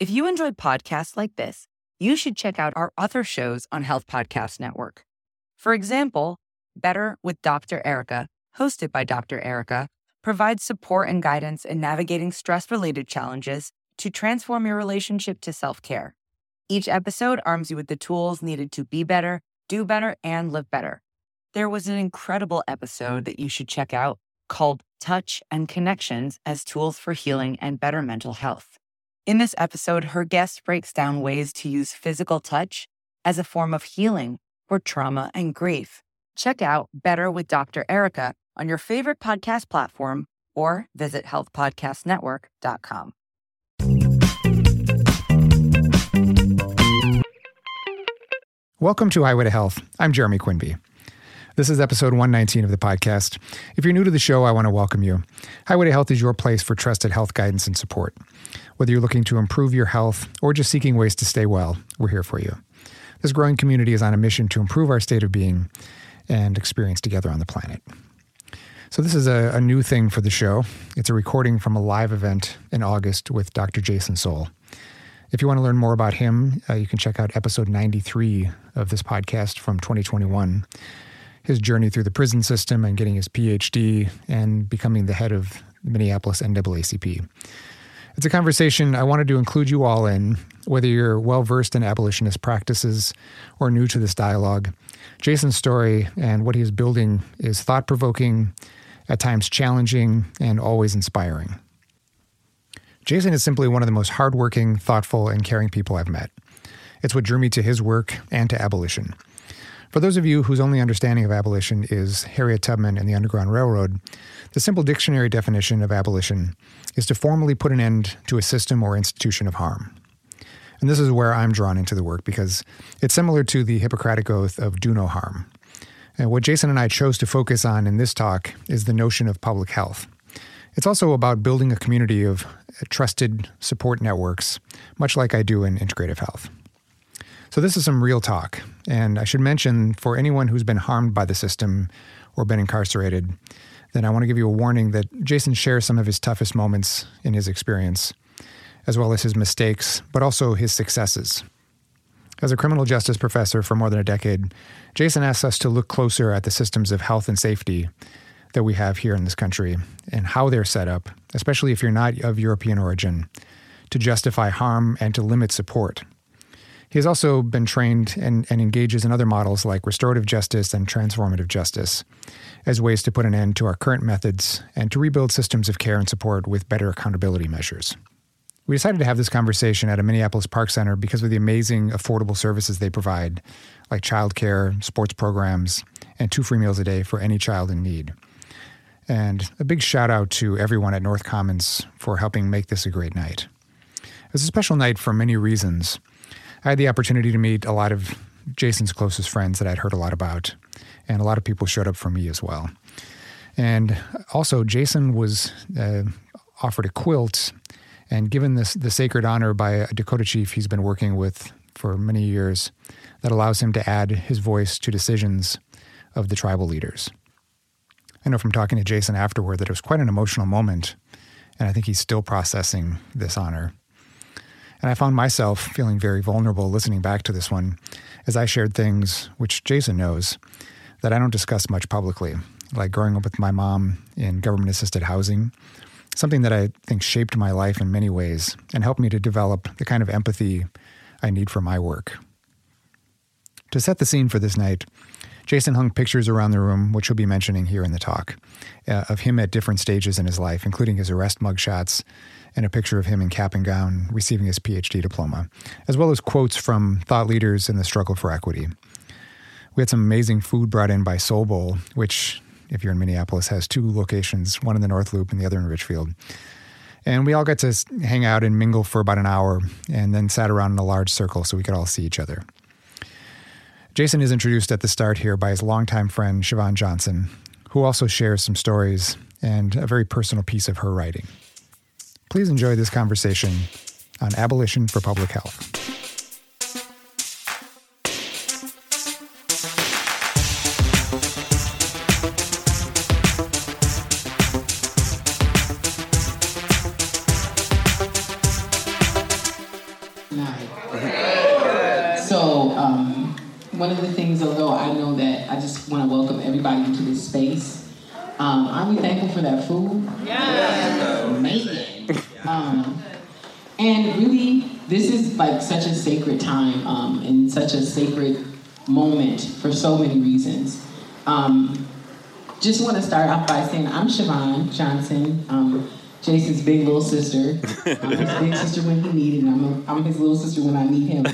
If you enjoyed podcasts like this, you should check out our other shows on Health Podcast Network. For example, Better with Dr. Erica, hosted by Dr. Erica, provides support and guidance in navigating stress-related challenges to transform your relationship to self-care. Each episode arms you with the tools needed to be better, do better, and live better. There was an incredible episode that you should check out called Touch and Connections as Tools for Healing and Better Mental Health. In this episode, her guest breaks down ways to use physical touch as a form of healing for trauma and grief. Check out Better with Dr. Erica on your favorite podcast platform or visit healthpodcastnetwork.com. Welcome to Highway to Health. I'm Jeremy Quinby. This is episode 119 of the podcast. If you're new to the show, I want to welcome you. Highway to Health is your place for trusted health guidance and support. Whether you're looking to improve your health or just seeking ways to stay well, we're here for you. This growing community is on a mission to improve our state of being and experience together on the planet. So this is a new thing for the show. It's a recording from a live event in August with Dr. Jason Soul. If you want to learn more about him, you can check out episode 93 of this podcast from 2021. His journey through the prison system and getting his PhD and becoming the head of the Minneapolis NAACP. It's a conversation I wanted to include you all in, whether you're well-versed in abolitionist practices or new to this dialogue. Jason's story and what he is building is thought-provoking, at times challenging, and always inspiring. Jason is simply one of the most hardworking, thoughtful, and caring people I've met. It's what drew me to his work and to abolition. For those of you whose only understanding of abolition is Harriet Tubman and the Underground Railroad, the simple dictionary definition of abolition is to formally put an end to a system or institution of harm. And this is where I'm drawn into the work because it's similar to the Hippocratic Oath of do no harm. And what Jason and I chose to focus on in this talk is the notion of public health. It's also about building a community of trusted support networks, much like I do in integrative health. So this is some real talk, and I should mention for anyone who's been harmed by the system or been incarcerated, then I want to give you a warning that Jason shares some of his toughest moments in his experience, as well as his mistakes, but also his successes. As a criminal justice professor for more than a decade, Jason asks us to look closer at the systems of health and safety that we have here in this country and how they're set up, especially if you're not of European origin, to justify harm and to limit support. He has also been trained and engages in other models like restorative justice and transformative justice as ways to put an end to our current methods and to rebuild systems of care and support with better accountability measures. We decided to have this conversation at a Minneapolis Park Center because of the amazing affordable services they provide, like childcare, sports programs, and 2 free meals a day for any child in need. And a big shout out to everyone at North Commons for helping make this a great night. It was a special night for many reasons. I had the opportunity to meet a lot of Jason's closest friends that I'd heard a lot about, and a lot of people showed up for me as well. And also, Jason was offered a quilt and given the sacred honor by a Dakota chief he's been working with for many years that allows him to add his voice to decisions of the tribal leaders. I know from talking to Jason afterward that it was quite an emotional moment, and I think he's still processing this honor. And I found myself feeling very vulnerable listening back to this one as I shared things, which Jason knows, that I don't discuss much publicly, like growing up with my mom in government-assisted housing, something that I think shaped my life in many ways and helped me to develop the kind of empathy I need for my work. To set the scene for this night, Jason hung pictures around the room, which he'll be mentioning here in the talk, of him at different stages in his life, including his arrest mugshots and a picture of him in cap and gown receiving his PhD diploma, as well as quotes from thought leaders in the struggle for equity. We had some amazing food brought in by Soul Bowl, which, if you're in Minneapolis, has 2 locations, one in the North Loop and the other in Richfield. And we all got to hang out and mingle for about an hour and then sat around in a large circle so we could all see each other. Jason is introduced at the start here by his longtime friend, Siobhan Johnson, who also shares some stories and a very personal piece of her writing. Please enjoy this conversation on abolition for public health. So, one of the things, although I know that I just want to welcome everybody into this space, aren't we thankful for that food? Yeah. Amazing. And really, this is like such a sacred time and such a sacred moment for so many reasons. Just want to start off by saying I'm Siobhan Johnson, Jason's big little sister. I'm his big sister when he needed, and I'm his little sister when I need him.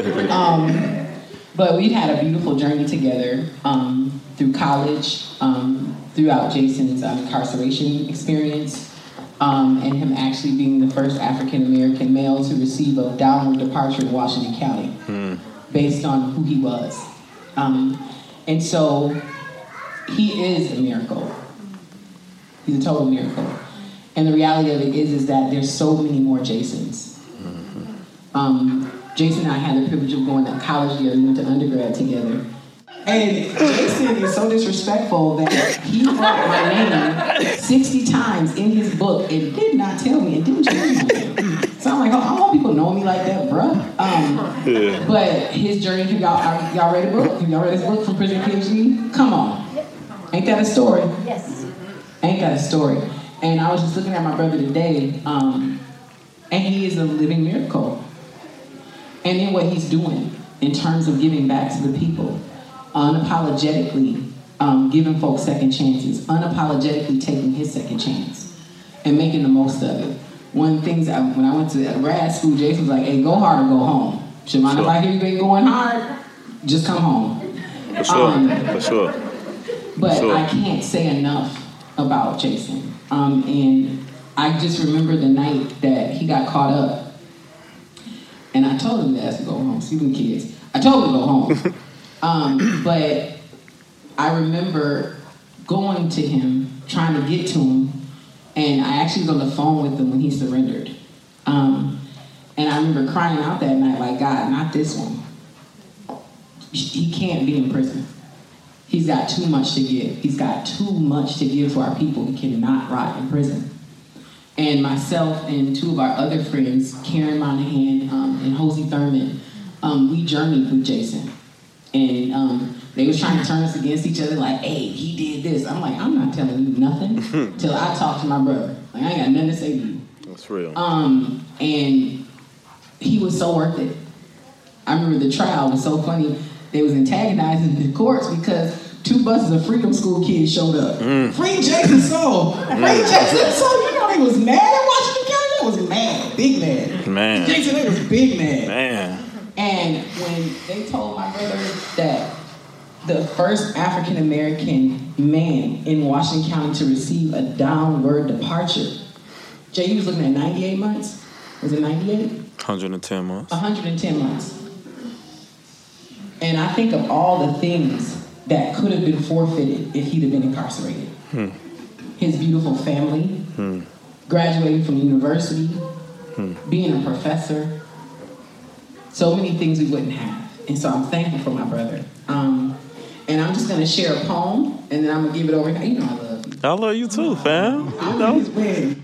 But we've had a beautiful journey together through college, throughout Jason's incarceration experience, and him actually being the first African-American male to receive a downward departure in Washington County based on who he was. And so he is a miracle. He's a total miracle. And the reality of it is that there's so many more Jasons. Jason and I had the privilege of going to college together. We went to undergrad together. And Jason is so disrespectful that he wrote my name 60 times in his book and did not tell me and didn't change my name. So I'm like, oh, I want people to know me like that, bruh. But his journey, y'all read a book? Have y'all read his book, From Prison to PhD? Come on. Ain't that a story? Yes. Ain't that a story? And I was just looking at my brother today, and he is a living miracle. And in what he's doing in terms of giving back to the people, unapologetically giving folks second chances, unapologetically taking his second chance, and making the most of it. One of the things, when I went to grad school, Jason was like, hey, go hard or go home. Siobhan, if I hear you ain't going hard, just come home. For sure, for sure. But sure. I can't say enough about Jason. And I just remember the night that he got caught up. And I told him to go home. See them kids. I told him to go home. But I remember going to him, trying to get to him. And I actually was on the phone with him when he surrendered. And I remember crying out that night, like, God, not this one. He can't be in prison. He's got too much to give. He's got too much to give to our people. He cannot rot in prison. And myself and two of our other friends, Karen Monahan and Hosey Thurman, we journeyed with Jason. And they was trying to turn us against each other, like, hey, he did this. I'm like, I'm not telling you nothing till I talk to my brother. Like, I ain't got nothing to say to you. That's real. And he was so worth it. I remember the trial was so funny. They was antagonizing the courts because 2 buses of Freedom School kids showed up. Free Jason Soul. Free Jason Soul. You know they was mad at Washington County. They was mad. Big mad. Man. Jason, they was big mad. Man. And when they told my brother that the first African-American man in Washington County to receive a downward departure, Jay, you was looking at 98 months? Was it 98? 110 months. 110 months. And I think of all the things that could have been forfeited if he'd have been incarcerated. His beautiful family, graduating from university, being a professor, so many things we wouldn't have. And so I'm thankful for my brother. And I'm just going to share a poem, and then I'm going to give it over. You know I love you. I love you too, fam. You know. He's winning.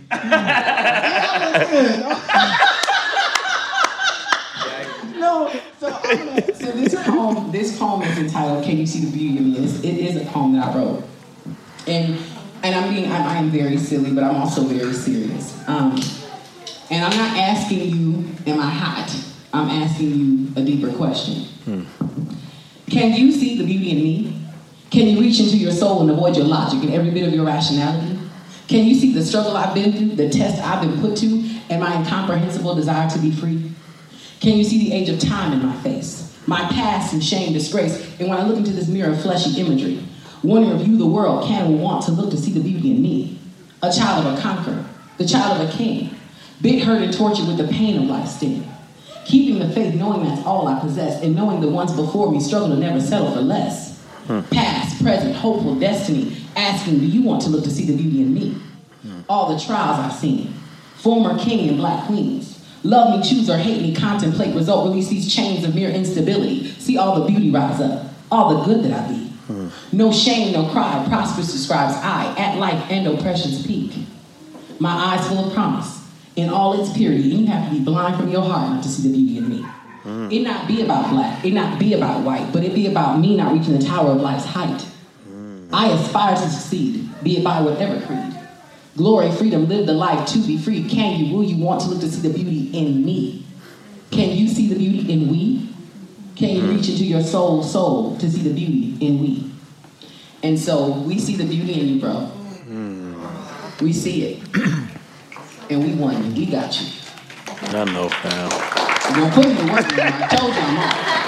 No, so this poem is entitled "Can You See the Beauty in Me?" It is a poem that I wrote, and I am very silly, but I'm also very serious. And I'm not asking you, "Am I hot?" I'm asking you a deeper question. Can you see the beauty in me? Can you reach into your soul and avoid your logic and every bit of your rationality? Can you see the struggle I've been through, the test I've been put to, and my incomprehensible desire to be free? Can you see the age of time in my face, my past and shame, disgrace, and when I look into this mirror of fleshy imagery, wondering if you, the world, can and want to look to see the beauty in me, a child of a conqueror, the child of a king, bit, hurt, and tortured with the pain of life's sting, keeping the faith, knowing that's all I possess, and knowing the ones before me struggle to never settle for less. Past, present, hopeful, destiny, asking, do you want to look to see the beauty in me? All the trials I've seen, former king and black queens, love me, choose, or hate me, contemplate, result, release these chains of mere instability, see all the beauty rise up, all the good that I be. No shame, no cry, prosperous describes I, at life and oppression's peak. My eyes full of promise, in all its purity. And you have to be blind from your heart not to see the beauty in me. It not be about black, it not be about white, but it be about me not reaching the tower of life's height. I aspire to succeed, be it by whatever creed. Glory, freedom, live the life to be free. Can you, will you want to look to see the beauty in me? Can you see the beauty in we? Can you reach into your soul to see the beauty in we? And so we see the beauty in you, bro. We see it. And we want you. We got you. I know, fam. You're going to put me to work, man. I told you I'm on.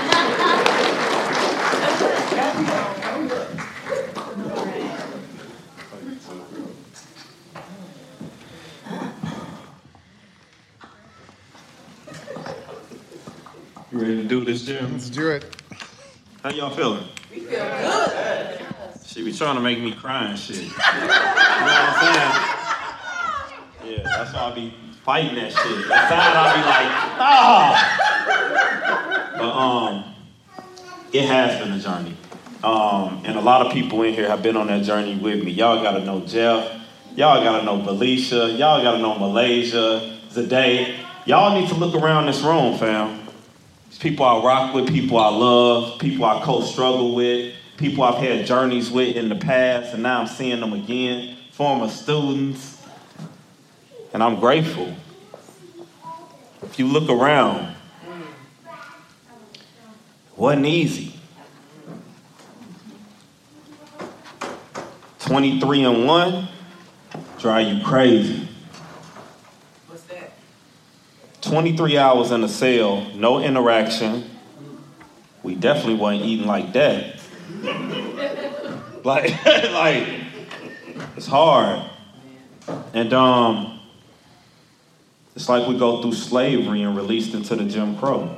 You ready to do this, Jim? Let's do it. How y'all feeling? We feel good. She be trying to make me cry and shit. You know what I'm saying? Yeah, that's why I be fighting that shit. Inside I be like, But it has been a journey. And a lot of people in here have been on that journey with me. Y'all gotta know Jeff. Y'all gotta know Felicia. Y'all gotta know Malaysia, Zade. Y'all need to look around this room, fam. People I rock with, people I love, people I co-struggle with, people I've had journeys with in the past, and now I'm seeing them again, former students, and I'm grateful. If you look around, it wasn't easy. 23-1 drive you crazy. 23 hours in a cell, no interaction. We definitely wasn't eating like that. like, it's hard. And it's like we go through slavery and released into the Jim Crow.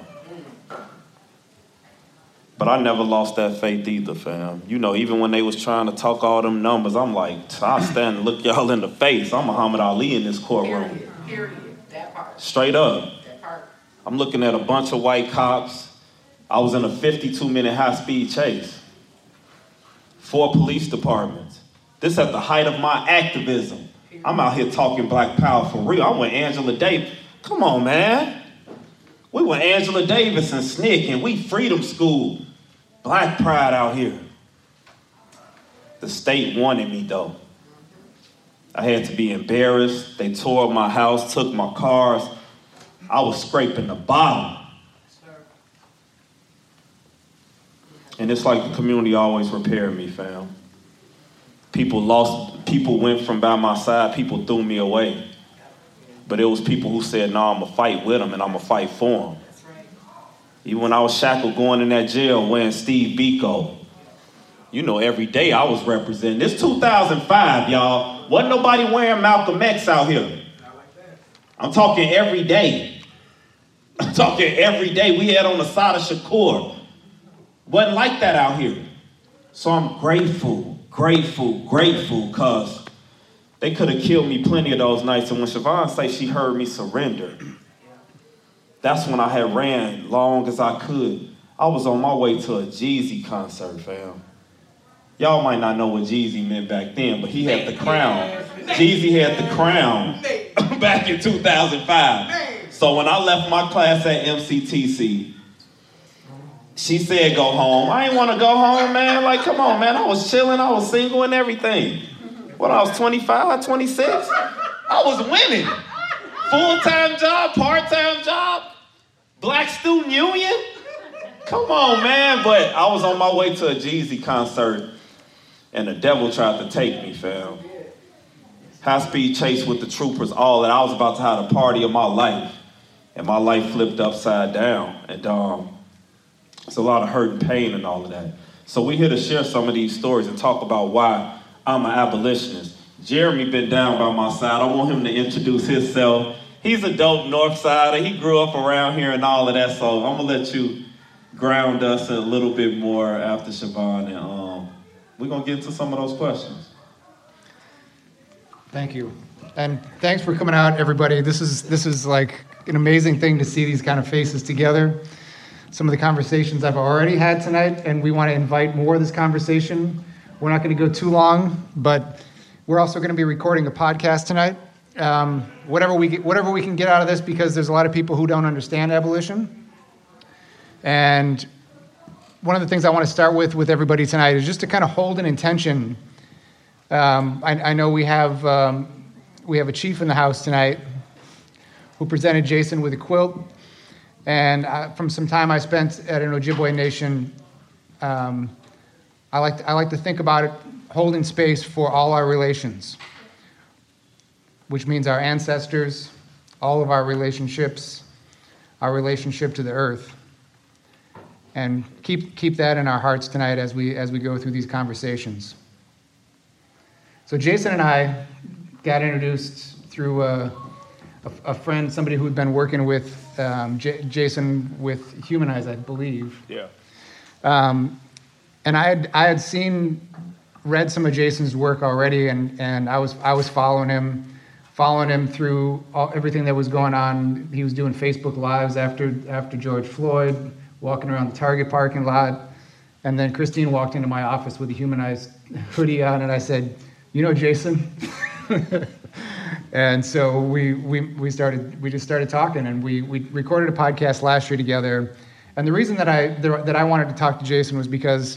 But I never lost that faith either, fam. You know, even when they was trying to talk all them numbers, I'm like, I stand and look y'all in the face. I'm Muhammad Ali in this courtroom. Period. That part. Straight up. That part. I'm looking at a bunch of white cops. I was in a 52-minute high-speed chase. 4 police departments. This at the height of my activism. I'm out here talking Black Power for real. I'm with Angela Davis. Come on, man. We were Angela Davis and SNCC, and we Freedom School. Black pride out here. The state wanted me, though. I had to be embarrassed. They tore up my house, took my cars. I was scraping the bottom. And it's like the community always repaired me, fam. People went from by my side, people threw me away. But it was people who said, no, I'm going to fight with them and I'm going to fight for them. Even when I was shackled going in that jail wearing Steve Biko, you know, every day I was representing. This 2005, y'all. Wasn't nobody wearing Malcolm X out here. I'm talking every day. I'm talking every day. We had on the side of Shakur. Wasn't like that out here. So I'm grateful, because they could have killed me plenty of those nights. And when Siobhan say she heard me surrender, that's when I had ran long as I could. I was on my way to a Jeezy concert, fam. Y'all might not know what Jeezy meant back then, but he had the crown. Jeezy had the crown back in 2005. So when I left my class at MCTC, she said, go home. I ain't want to go home, man. Like, come on, man. I was chilling. I was single and everything. When I was 25, 26, I was winning. Full-time job, part-time job, Black Student Union. Come on, man. But I was on my way to a Jeezy concert, and the devil tried to take me, fam. High-speed chase with the troopers, all that. I was about to have a party of my life, and my life flipped upside down. And it's a lot of hurt and pain and all of that. So we're here to share some of these stories and talk about why I'm an abolitionist. Jeremy been down by my side. I want him to introduce himself. He's a dope North Sider. He grew up around here and all of that. So I'm gonna let you ground us a little bit more after Siobhan, and we're gonna get into some of those questions. Thank you. And thanks for coming out, everybody. This is like an amazing thing to see these kind of faces together. Some of the conversations I've already had tonight, and we want to invite more of this conversation. We're not going to go too long, but we're also going to be recording a podcast tonight, whatever we can get out of this, because there's a lot of people who don't understand abolition. And one of the things I want to start with everybody tonight is just to kind of hold an intention. I know we have a chief in the house tonight who presented Jason with a quilt, and from some time I spent at an Ojibwe Nation, I like to think about it holding space for all our relations, which means our ancestors, all of our relationships, our relationship to the earth. And keep that in our hearts tonight as we go through these conversations. So Jason and I got introduced through a friend, somebody who had been working with Jason with Humanize, I believe. Yeah. And I had read some of Jason's work already, and I was following him through everything that was going on. He was doing Facebook Lives after George Floyd, walking around the Target parking lot, and then Christine walked into my office with a Humanized hoodie on, and I said, "You know Jason?" And so we just started talking, and we recorded a podcast last year together. And the reason that I wanted to talk to Jason was because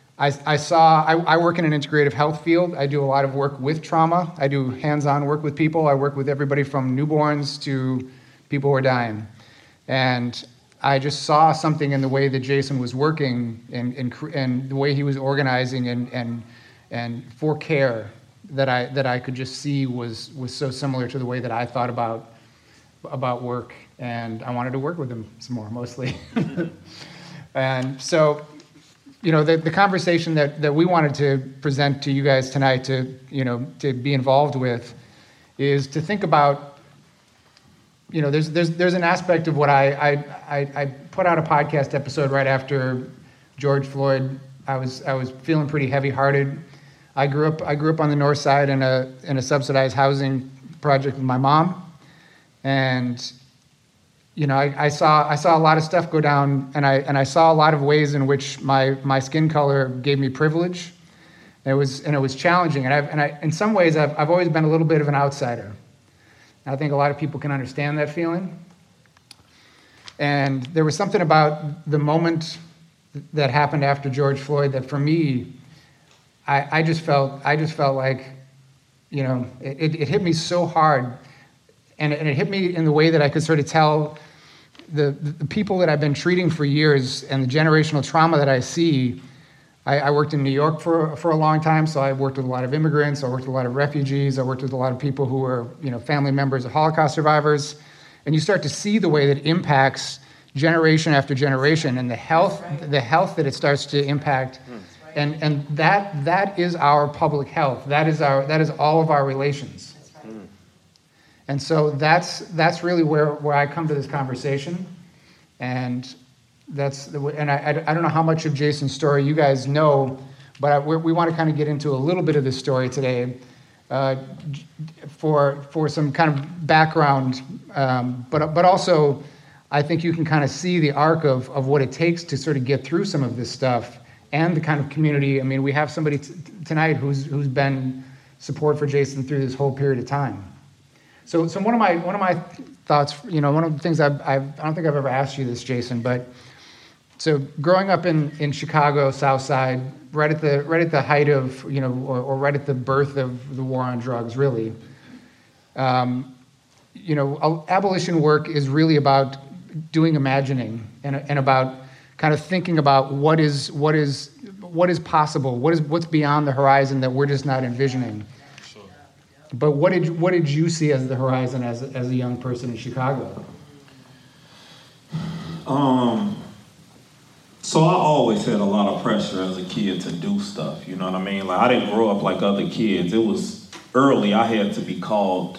I work in an integrative health field. I do a lot of work with trauma. I do hands-on work with people. I work with everybody from newborns to people who are dying. And I just saw something in the way that Jason was working and the way he was organizing and for care that I could just see was so similar to the way that I thought about work, and I wanted to work with him some more, mostly. And so, the conversation that we wanted to present to you guys tonight to be involved with is to think about, there's an aspect of what I put out a podcast episode right after George Floyd. I was feeling pretty heavy-hearted. I grew up on the north side in a subsidized housing project with my mom, and I saw a lot of stuff go down, and I saw a lot of ways in which my skin color gave me privilege. It was challenging, and in some ways I've always been a little bit of an outsider. I think a lot of people can understand that feeling. And there was something about the moment that happened after George Floyd that, for me, I just felt like, it hit me so hard, and it hit me in the way that I could sort of tell the people that I've been treating for years and the generational trauma that I see. I worked in New York for a long time, so I worked with a lot of immigrants. I worked with a lot of refugees. I worked with a lot of people who were, family members of Holocaust survivors. And you start to see the way that it impacts generation after generation, and the health that it starts to impact. And that is our public health. That is all of our relations. And so that's really where I come to this conversation, and I don't know how much of Jason's story you guys know, but we want to kind of get into a little bit of this story today, for some kind of background, but also I think you can kind of see the arc of what it takes to sort of get through some of this stuff, and the kind of community. I mean, we have somebody tonight who's been support for Jason through this whole period of time. So one of my thoughts, one of the things I don't think I've ever asked you this, Jason, but so growing up in Chicago, South Side, right at the height of, or right at the birth of the war on drugs, really, abolition work is really about doing imagining and about kind of thinking about what is possible, what's beyond the horizon that we're just not envisioning. But what did you see as the horizon as a young person in Chicago? So I always had a lot of pressure as a kid to do stuff, you know what I mean? Like, I didn't grow up like other kids. It was early, I had to be called,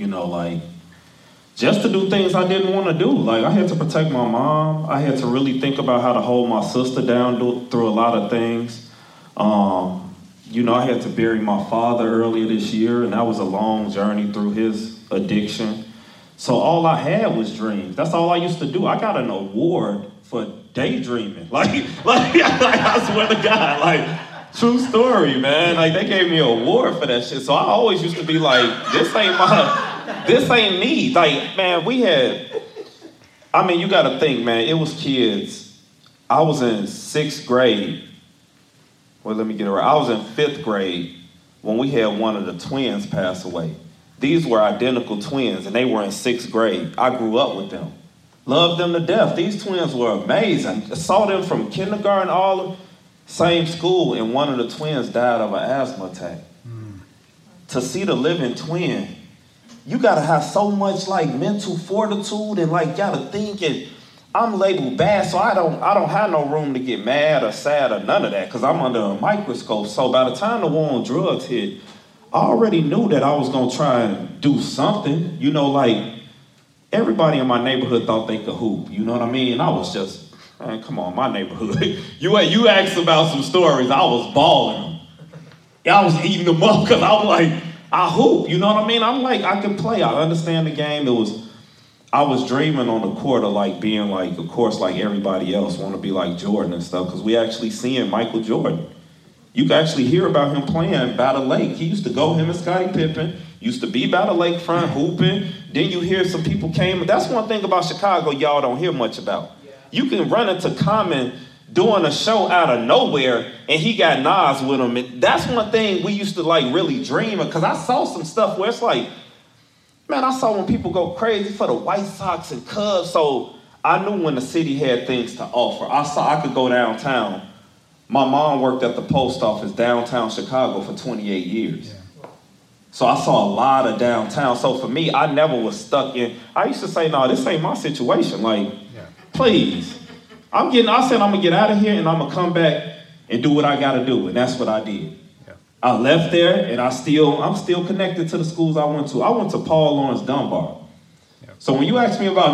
just to do things I didn't want to do. Like, I had to protect my mom. I had to really think about how to hold my sister down through a lot of things. I had to bury my father earlier this year, and that was a long journey through his addiction. So all I had was dreams. That's all I used to do. I got an award for daydreaming. Like I swear to God, true story, man. Like, they gave me an award for that shit. So I always used to be like, this ain't This ain't me. Like, man, you gotta think, man, it was kids. I was in 6th grade. Well, let me get it right. I was in 5th grade when we had one of the twins pass away. These were identical twins, and they were in 6th grade. I grew up with them. Loved them to death. These twins were amazing. I saw them from kindergarten, all same school, and one of the twins died of an asthma attack. To see the living twin, you gotta have so much like mental fortitude and like gotta think, and I'm labeled bad, so I don't have no room to get mad or sad or none of that, because I'm under a microscope. So by the time the war on drugs hit, I already knew that I was gonna try and do something. You know, like everybody in my neighborhood thought they could hoop. You know what I mean? And I was just, man, come on, my neighborhood. You asked about some stories, I was balling them. I was eating them up because I was like, I hoop. You know what I mean? I'm like, I can play. I understand the game. I was dreaming on the court of like being like, of course, like everybody else, want to be like Jordan and stuff, because we actually seeing Michael Jordan. You can actually hear about him playing by the lake. He used to go, him and Scottie Pippen, used to be by the lakefront hooping. Then you hear some people came. That's one thing about Chicago y'all don't hear much about. You can run into Common doing a show out of nowhere, and he got Nas with him. And that's one thing we used to like really dream of, because I saw some stuff where it's like, man, I saw when people go crazy for the White Sox and Cubs. So I knew when the city had things to offer. I could go downtown. My mom worked at the post office downtown Chicago for 28 years. Yeah. So I saw a lot of downtown. So for me, I never was stuck in. I used to say, no, this ain't my situation. Like, please. I said I'm gonna get out of here and I'm gonna come back and do what I gotta do. And that's what I did. Yeah. I left there and I'm still connected to the schools I went to. I went to Paul Laurence Dunbar. Yeah. So when you ask me about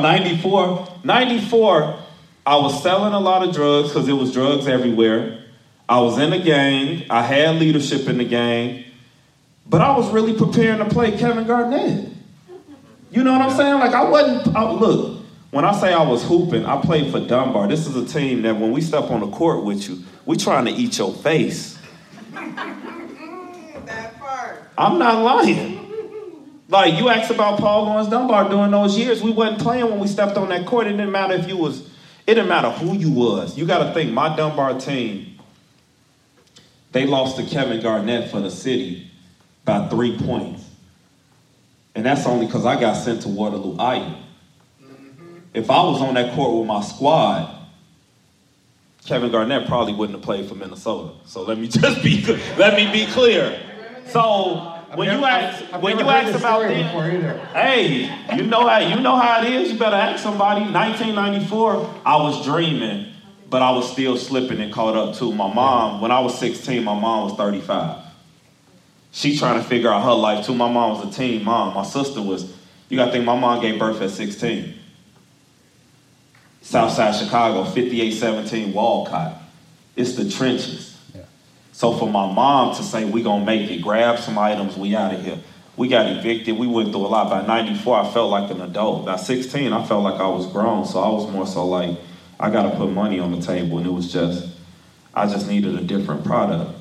94, I was selling a lot of drugs because there was drugs everywhere. I was in the gang. I had leadership in the gang. But I was really preparing to play Kevin Garnett. You know what I'm saying? Like look, when I say I was hooping, I played for Dunbar. This is a team that when we step on the court with you, we trying to eat your face. That part. I'm not lying. Like, you asked about Paul Laurence Dunbar during those years. We wasn't playing when we stepped on that court. It didn't matter it didn't matter who you was. You got to think, my Dunbar team, they lost to Kevin Garnett for the city by 3 points. And that's only because I got sent to Waterloo Iron. If I was on that court with my squad, Kevin Garnett probably wouldn't have played for Minnesota. So let me be clear. So when you ask about them, hey, you know how it is. You better ask somebody. 1994, I was dreaming, but I was still slipping and caught up too. My mom, when I was 16, my mom was 35. She trying to figure out her life too. My mom was a teen mom. My sister was, you got to think my mom gave birth at 16. Southside Chicago, 5817 Walcott. It's the trenches. Yeah. So for my mom to say, we gonna make it, grab some items, we out of here. We got evicted, we went through a lot. By 94, I felt like an adult. By 16, I felt like I was grown. So I was more so like, I gotta put money on the table. And it was I just needed a different product.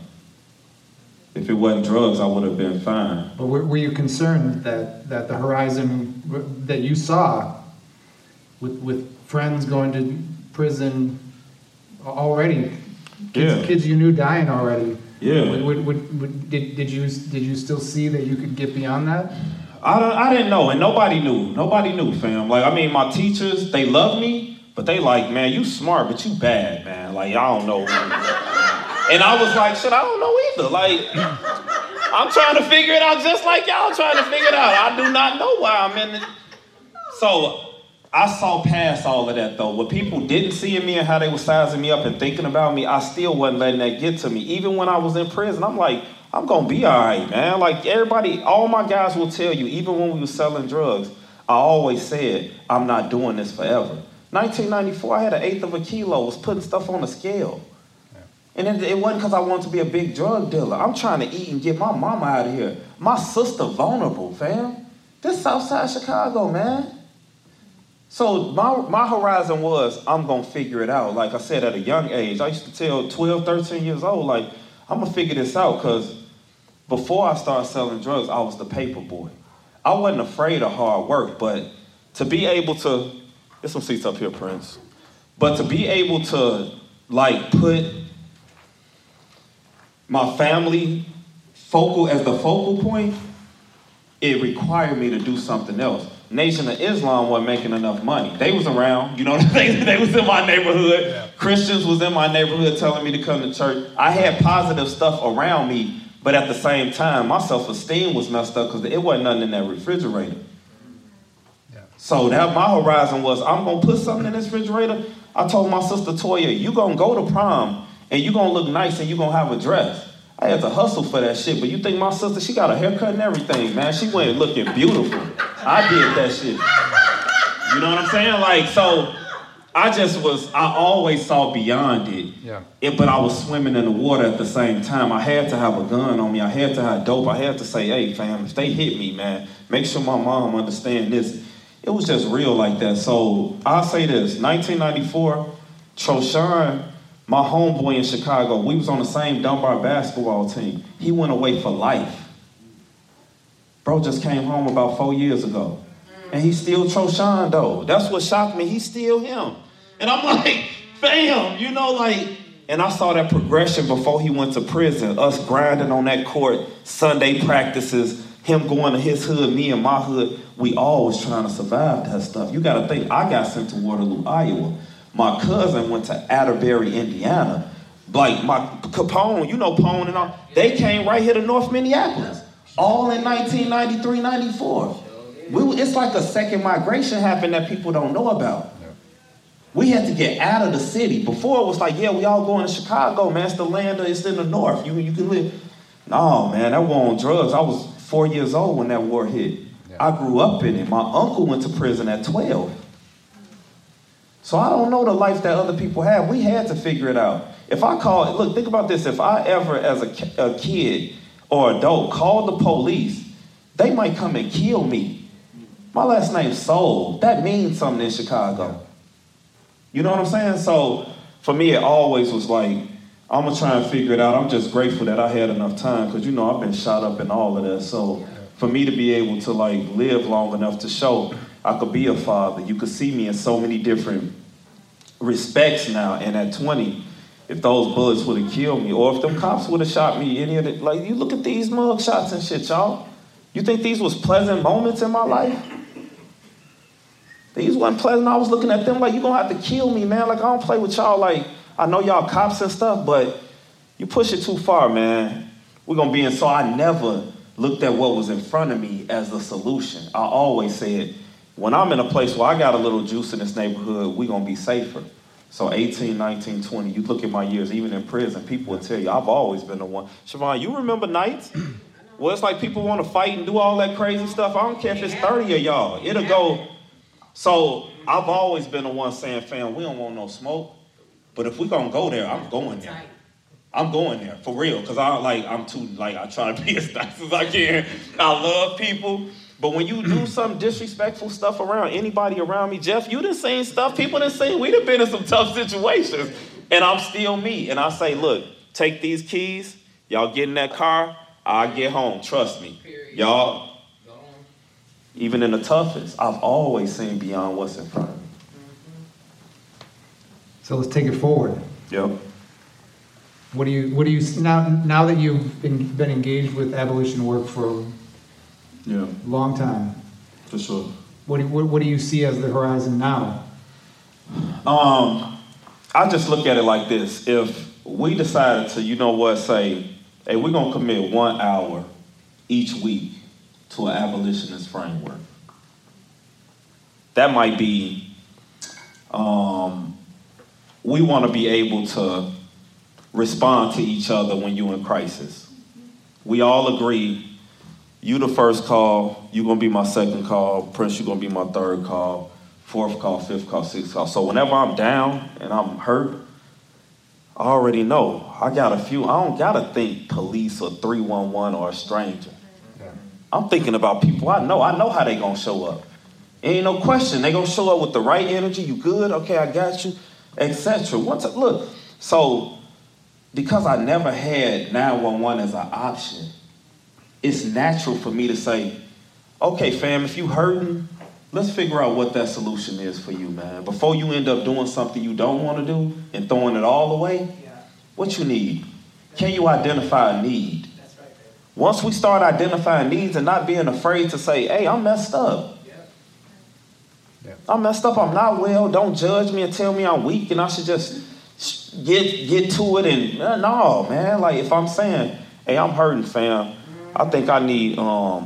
If it wasn't drugs, I would have been fine. But were you concerned that the horizon that you saw with friends going to prison already, kids you knew dying already? Yeah. Did you still see that you could get beyond that? I didn't know, and nobody knew, fam. Like, I mean, my teachers, they love me, but they like, man, you smart, but you bad, man. Like, I don't know. And I was like, shit, I don't know either. Like, I'm trying to figure it out just like y'all trying to figure it out. I do not know why I'm in it. So I saw past all of that, though. What people didn't see in me and how they were sizing me up and thinking about me, I still wasn't letting that get to me. Even when I was in prison, I'm like, I'm going to be all right, man. Like, everybody, all my guys will tell you, even when we were selling drugs, I always said, I'm not doing this forever. 1994, I had 1/8 of a kilo, was putting stuff on the scale. And it wasn't because I wanted to be a big drug dealer. I'm trying to eat and get my mama out of here. My sister vulnerable, fam. This Southside Chicago, man. So my horizon was, I'm going to figure it out. Like I said, at a young age, I used to tell 12, 13 years old, like, I'm going to figure this out, because before I started selling drugs, I was the paper boy. I wasn't afraid of hard work, but to be able to, there's some seats up here, Prince, but to be able to like put my family as the focal point, it required me to do something else. Nation of Islam wasn't making enough money. They was around, you know what I'm saying? They was in my neighborhood. Yeah. Christians was in my neighborhood telling me to come to church. I had positive stuff around me, but at the same time, my self-esteem was messed up because it wasn't nothing in that refrigerator. Yeah. So that my horizon was, I'm going to put something in this refrigerator. I told my sister Toya, you going to go to prom and you going to look nice and you going to have a dress. I had to hustle for that shit, but you think my sister, she got a haircut and everything, man. She went looking beautiful. I did that shit. You know what I'm saying? Like, so I always saw beyond it. Yeah. But I was swimming in the water at the same time. I had to have a gun on me. I had to have dope. I had to say, hey, fam, if they hit me, man, make sure my mom understand this. It was just real like that. So I'll say this, 1994, Troshan, my homeboy in Chicago, we was on the same Dunbar basketball team. He went away for life. Bro just came home about 4 years ago. And he's still Troshan, though. That's what shocked me. He's still him. And I'm like, fam, you know, like, and I saw that progression before he went to prison, us grinding on that court, Sunday practices, him going to his hood, me and my hood. We all was trying to survive that stuff. You got to think, I got sent to Waterloo, Iowa. My cousin went to Atterbury, Indiana. Like my Capone, you know Pone and all. They came right here to North Minneapolis. All in 1993, 94. It's like a second migration happened that people don't know about. We had to get out of the city. Before it was like, yeah, we all going to Chicago, man. It's the land, it's in the north. You can live. No, man, that war on drugs. I was 4 years old when that war hit. I grew up in it. My uncle went to prison at 12. So I don't know the life that other people have. We had to figure it out. If I call, look, think about this. If I ever, as a kid or adult, called the police, they might come and kill me. My last name's Soul. That means something in Chicago. You know what I'm saying? So for me, it always was like, I'm going to try and figure it out. I'm just grateful that I had enough time because, you know, I've been shot up and all of that. So for me to be able to, like, live long enough to show I could be a father. You could see me in so many different respects now. And at 20, if those bullets would have killed me, or if them cops would have shot me, any of it, like, you look at these mug shots and shit, y'all. You think these was pleasant moments in my life? These wasn't pleasant. I was looking at them like, you gonna have to kill me, man. Like, I don't play with y'all. Like, I know y'all cops and stuff, but you push it too far, man. We're gonna be in. So I never looked at what was in front of me as the solution. I always said, when I'm in a place where I got a little juice in this neighborhood, we're going to be safer. So 18, 19, 20, you look at my years, even in prison, people will tell you, I've always been the one. Siobhan, you remember nights? Well, it's like people want to fight and do all that crazy stuff. I don't care if it's 30 of y'all. It'll go. So I've always been the one saying, fam, we don't want no smoke. But if we're going to go there, I'm going there. I'm going there, for real. Because I try to be as nice as I can. I love people. But when you do some disrespectful stuff around anybody around me, Jeff, you done seen stuff people done seen. We done been in some tough situations. And I'm still me. And I say, look, take these keys. Y'all get in that car. I'll get home. Trust me. Y'all, even in the toughest, I've always seen beyond what's in front of me. So let's take it forward. Yep. What do you now that you've been engaged with abolition work for a long time? For sure. What do you see as the horizon now? I just look at it like this. If we decided to, say, hey, we're going to commit 1 hour each week to an abolitionist framework. That might be, we want to be able to respond to each other when you're in crisis. We all agree, you the first call, you're going to be my second call, Prince, you're going to be my third call, fourth call, fifth call, sixth call. So whenever I'm down and I'm hurt, I already know. I don't got to think police or 311 or a stranger. Yeah. I'm thinking about people I know how they going to show up. Ain't no question. They going to show up with the right energy. You good? Okay, I got you, etc. Look, so because I never had 911 as an option, it's natural for me to say, Okay, fam, if you hurting, let's figure out what that solution is for you, man. Before you end up doing something you don't want to do and throwing it all away, what you need? Can you identify a need? Once we start identifying needs and not being afraid to say, hey, I'm messed up. I'm messed up, I'm not well, don't judge me and tell me I'm weak and I should just get to it. And no, man, like if I'm saying, hey, I'm hurting, fam, I think I need a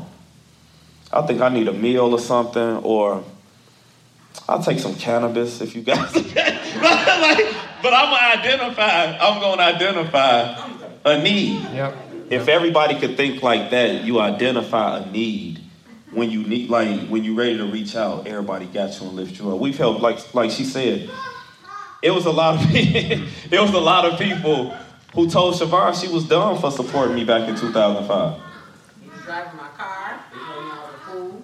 meal or something, or I'll take some cannabis if you guys but I'm gonna identify a need. Yep. If everybody could think like that, you identify a need. When you need, like when you're ready to reach out, everybody got you and lift you up. We've helped, like she said, it was a lot of people who told Siobhan she was done for supporting me back in 2005. You was driving my car, you know, all the food.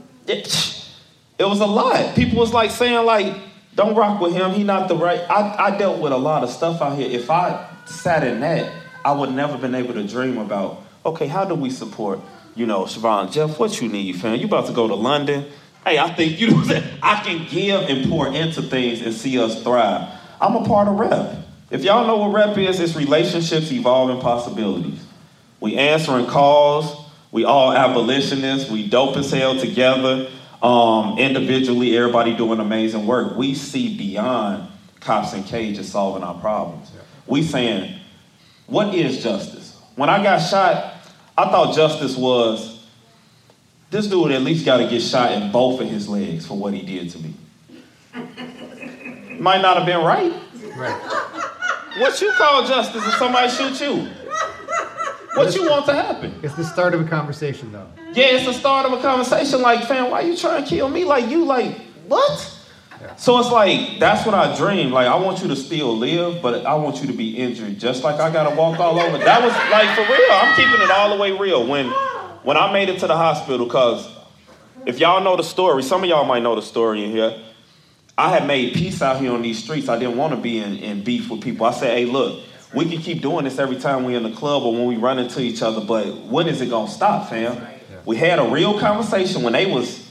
It was a lot. People was like saying like, don't rock with him. He not the right. I dealt with a lot of stuff out here. If I sat in that, I would never been able to dream about, okay, how do we support, Siobhan, Jeff, what you need, fam? You about to go to London? Hey, I think, I can give and pour into things and see us thrive. I'm a part of REP. If y'all know what REP is, it's relationships, evolving possibilities. We answering calls. We all abolitionists. We dope as hell together. Individually, everybody doing amazing work. We see beyond cops and cages solving our problems. We saying, what is justice? When I got shot, I thought justice was, this dude at least got to get shot in both of his legs for what he did to me. Might not have been right. What you call justice if somebody shoot you? What you want to happen? It's the start of a conversation, though. Yeah, it's the start of a conversation. Like, fam, why you trying to kill me? Like, you like, what? Yeah. So it's like, that's what I dream. Like, I want you to still live, but I want you to be injured just like I got to walk all over. That was, like, for real. I'm keeping it all the way real. When I made it to the hospital, because if y'all know the story, some of y'all might know the story in here. I had made peace out here on these streets. I didn't want to be in beef with people. I said, hey, look, we can keep doing this every time we're in the club or when we run into each other, but when is it going to stop, fam? Yeah. We had a real conversation when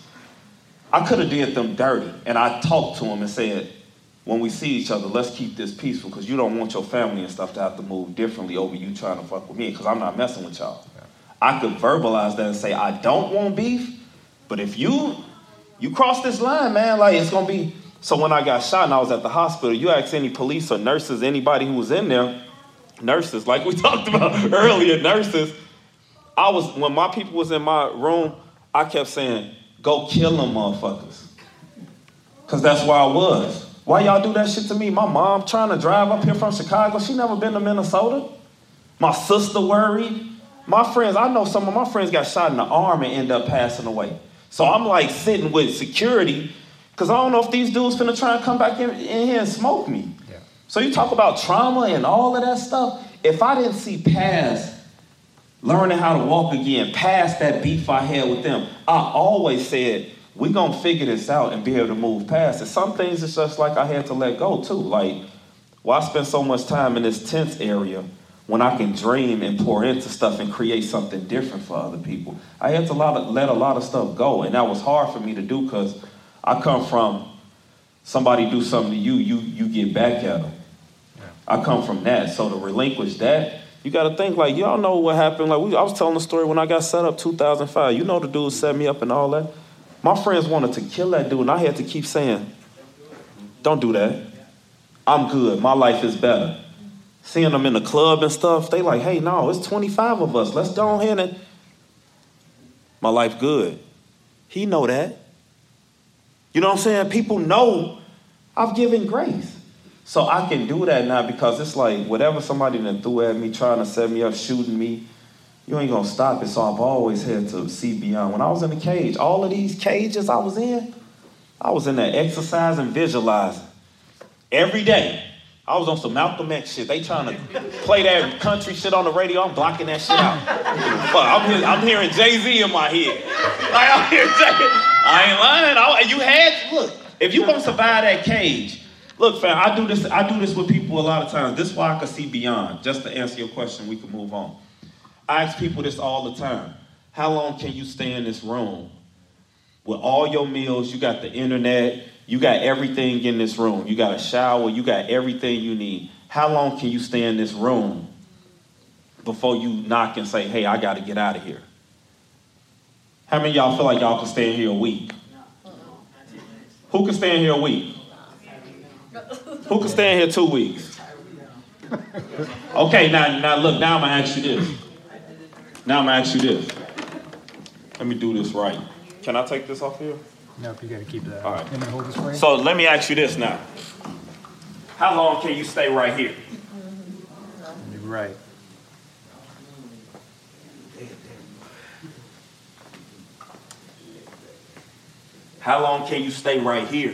I could have did them dirty, and I talked to them and said, when we see each other, let's keep this peaceful, because you don't want your family and stuff to have to move differently over you trying to fuck with me, because I'm not messing with y'all. Yeah. I could verbalize that and say, I don't want beef, but if you cross this line, man, like it's going to be... So when I got shot and I was at the hospital, you ask any police or nurses, anybody who was in there, nurses, like we talked about earlier, nurses, when my people was in my room, I kept saying, go kill them motherfuckers. Because that's where I was. Why y'all do that shit to me? My mom trying to drive up here from Chicago, she never been to Minnesota. My sister worried. My friends, I know some of my friends got shot in the arm and ended up passing away. So I'm like sitting with security, because I don't know if these dudes finna try and come back in here and smoke me. Yeah. So you talk about trauma and all of that stuff. If I didn't see past learning how to walk again, past that beef I had with them, I always said, we're going to figure this out and be able to move past it. Some things it's just like I had to let go too. Like, why spend so much time in this tense area when I can dream and pour into stuff and create something different for other people? I had to let a lot of stuff go, and that was hard for me to do because I come from somebody do something to you, you get back at them. Yeah. I come from that. So to relinquish that, you got to think like, y'all know what happened. Like I was telling the story when I got set up 2005. You know the dude set me up and all that. My friends wanted to kill that dude, and I had to keep saying, don't do that. I'm good. My life is better. Seeing them in the club and stuff, they like, hey, no, it's 25 of us. Let's go ahead and... My life good. He know that. You know what I'm saying? People know I've given grace. So I can do that now because it's like whatever somebody done threw at me, trying to set me up, shooting me, you ain't going to stop it. So I've always had to see beyond. When I was in the cage, all of these cages I was in there exercising, visualizing. Every day. I was on some Malcolm X shit. They trying to play that country shit on the radio. I'm blocking that shit out. I'm hearing Jay-Z in my head. Like, I'm hearing Jay-Z. I ain't lying. Look, if you gonna survive that cage, look, fam, I do this with people a lot of times. This is why I can see beyond. Just to answer your question, we can move on. I ask people this all the time. How long can you stay in this room with all your meals, you got the internet, you got everything in this room. You got a shower, you got everything you need. How long can you stay in this room before you knock and say, hey, I got to get out of here? How many of y'all feel like y'all can stay in here a week? Who can stay in here a week? Who can stay in here 2 weeks? Okay, now look, now I'm going to ask you this. Let me do this right. Can I take this off here? Nope, you got to keep that. All right. Let me hold this for you. So let me ask you this now. How long can you stay right here? Right. How long can you stay right here?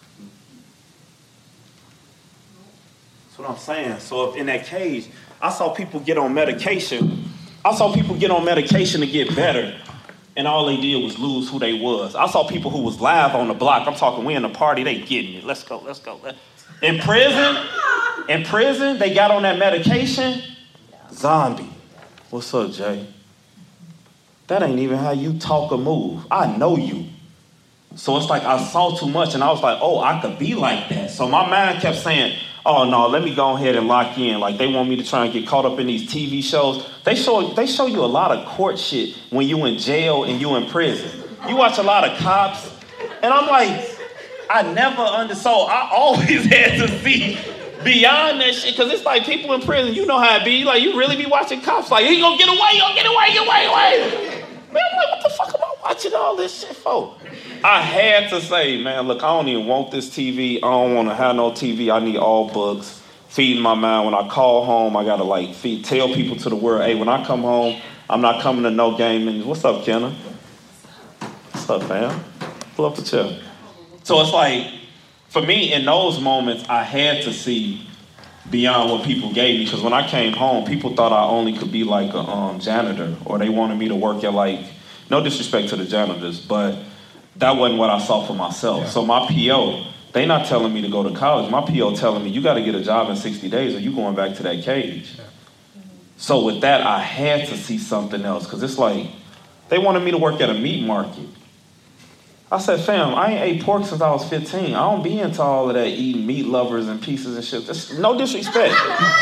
That's what I'm saying. So if in that cage, I saw people get on medication. To get better, and all they did was lose who they was. I saw people who was live on the block. I'm talking, we in the party, they getting it. Let's go. In prison, they got on that medication. Zombie. What's up, Jay? That ain't even how you talk or move. I know you. So it's like I saw too much, and I was like, oh, I could be like that. So my mind kept saying, oh, no, let me go ahead and lock in. Like, they want me to try and get caught up in these TV shows. They show you a lot of court shit when you in jail and you in prison. You watch a lot of Cops, and I'm like, I never understood. I always had to see beyond that shit, because it's like people in prison, you know how it be. Like, you really be watching Cops, like, you gonna get away. Man, I'm like, what the fuck am I watching all this shit for? I had to say, man, look, I don't even want this TV. I don't want to have no TV. I need all books. Feeding my mind. When I call home, I got to tell people to the world, hey, when I come home, I'm not coming to no gaming. What's up, Kenna? What's up, fam? Pull up the chair. So it's like, for me, in those moments, I had to see beyond what people gave me. Because when I came home, people thought I only could be like a janitor, or they wanted me to work at like, no disrespect to the janitors, but that wasn't what I saw for myself. Yeah. So my PO, they not telling me to go to college. My PO telling me, you got to get a job in 60 days or you going back to that cage. Yeah. So with that, I had to see something else, because it's like, they wanted me to work at a meat market. I said, fam, I ain't ate pork since I was 15. I don't be into all of that eating meat lovers and pieces and shit. That's no disrespect.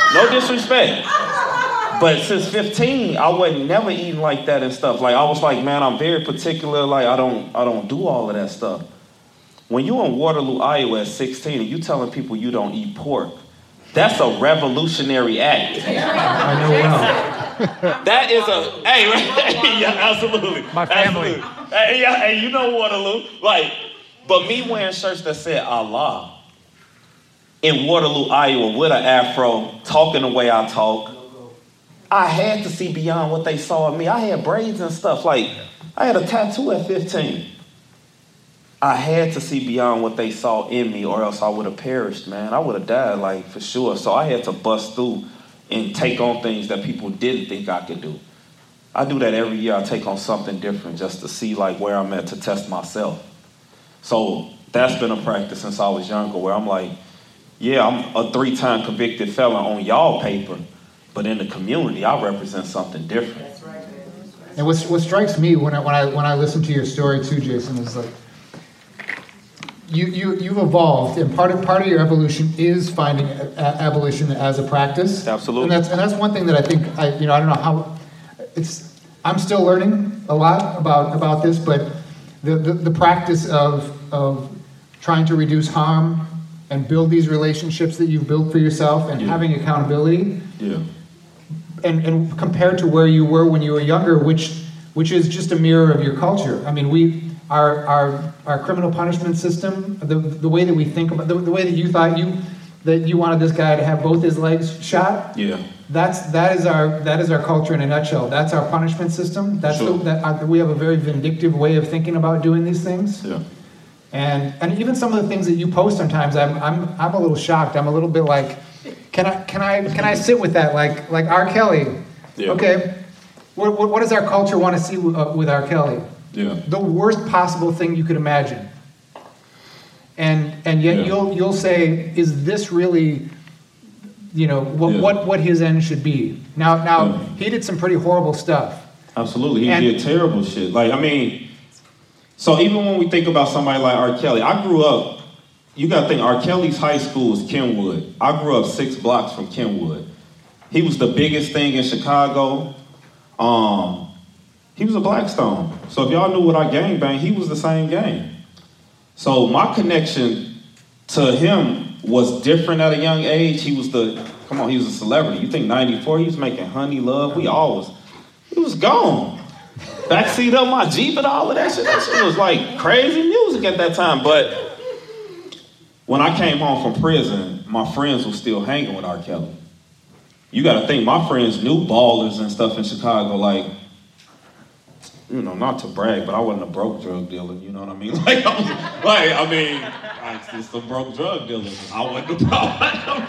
But since 15, I wasn't never eating like that and stuff. Like, I was like, man, I'm very particular. Like, I don't do all of that stuff. When you in Waterloo, Iowa at 16 and you telling people you don't eat pork, that's a revolutionary act. I know well. That is yeah, absolutely. My family. Absolutely. Hey, you know Waterloo. Like, but me wearing shirts that said Allah in Waterloo, Iowa, with an afro, talking the way I talk, I had to see beyond what they saw in me. I had braids and stuff. Like, I had a tattoo at 15. I had to see beyond what they saw in me, or else I would have perished, man. I would have died, like, for sure. So I had to bust through and take on things that people didn't think I could do. I do that every year. I take on something different just to see, like, where I'm at, to test myself. So that's been a practice since I was younger, where I'm like, yeah, I'm a 3-time convicted felon on y'all paper, but in the community, I represent something different. That's right. And what strikes me when I listen to your story too, Jason, is like you've evolved, and part of your evolution is finding abolition as a practice. Absolutely. And that's one thing that I think I don't know how I'm still learning a lot about this, but the practice of trying to reduce harm and build these relationships that you've built for yourself, and having accountability. Yeah. And compared to where you were when you were younger, which is just a mirror of your culture. I mean, our criminal punishment system, the way that we think about the way that you thought that you wanted this guy to have both his legs shot. Yeah. That is our culture in a nutshell. That's our punishment system. That's sure. We have a very vindictive way of thinking about doing these things. Yeah. And even some of the things that you post sometimes, I'm a little shocked. I'm a little bit like, can I sit with that? Like R. Kelly. Yeah. Okay. What does our culture want to see with R. Kelly? Yeah. The worst possible thing you could imagine. And yet you'll say, is this really, what his end should be? Now he did some pretty horrible stuff. Absolutely, he did terrible shit. Like, I mean, So even when we think about somebody like R. Kelly, I grew up, you got to think, R. Kelly's high school is Kenwood. I grew up 6 blocks from Kenwood. He was the biggest thing in Chicago. He was a Blackstone. So if y'all knew what I gangbanged, he was the same gang. So my connection to him was different at a young age. He was a celebrity. You think 94, he was making Honey Love. He was gone. Backseat of my Jeep and all of that shit. That shit was like crazy music at that time. But when I came home from prison, my friends were still hanging with R. Kelly. You got to think, my friends knew ballers and stuff in Chicago, like, you know, not to brag, but I wasn't a broke drug dealer, you know what I mean? I just some broke drug dealers. I wasn't a broke.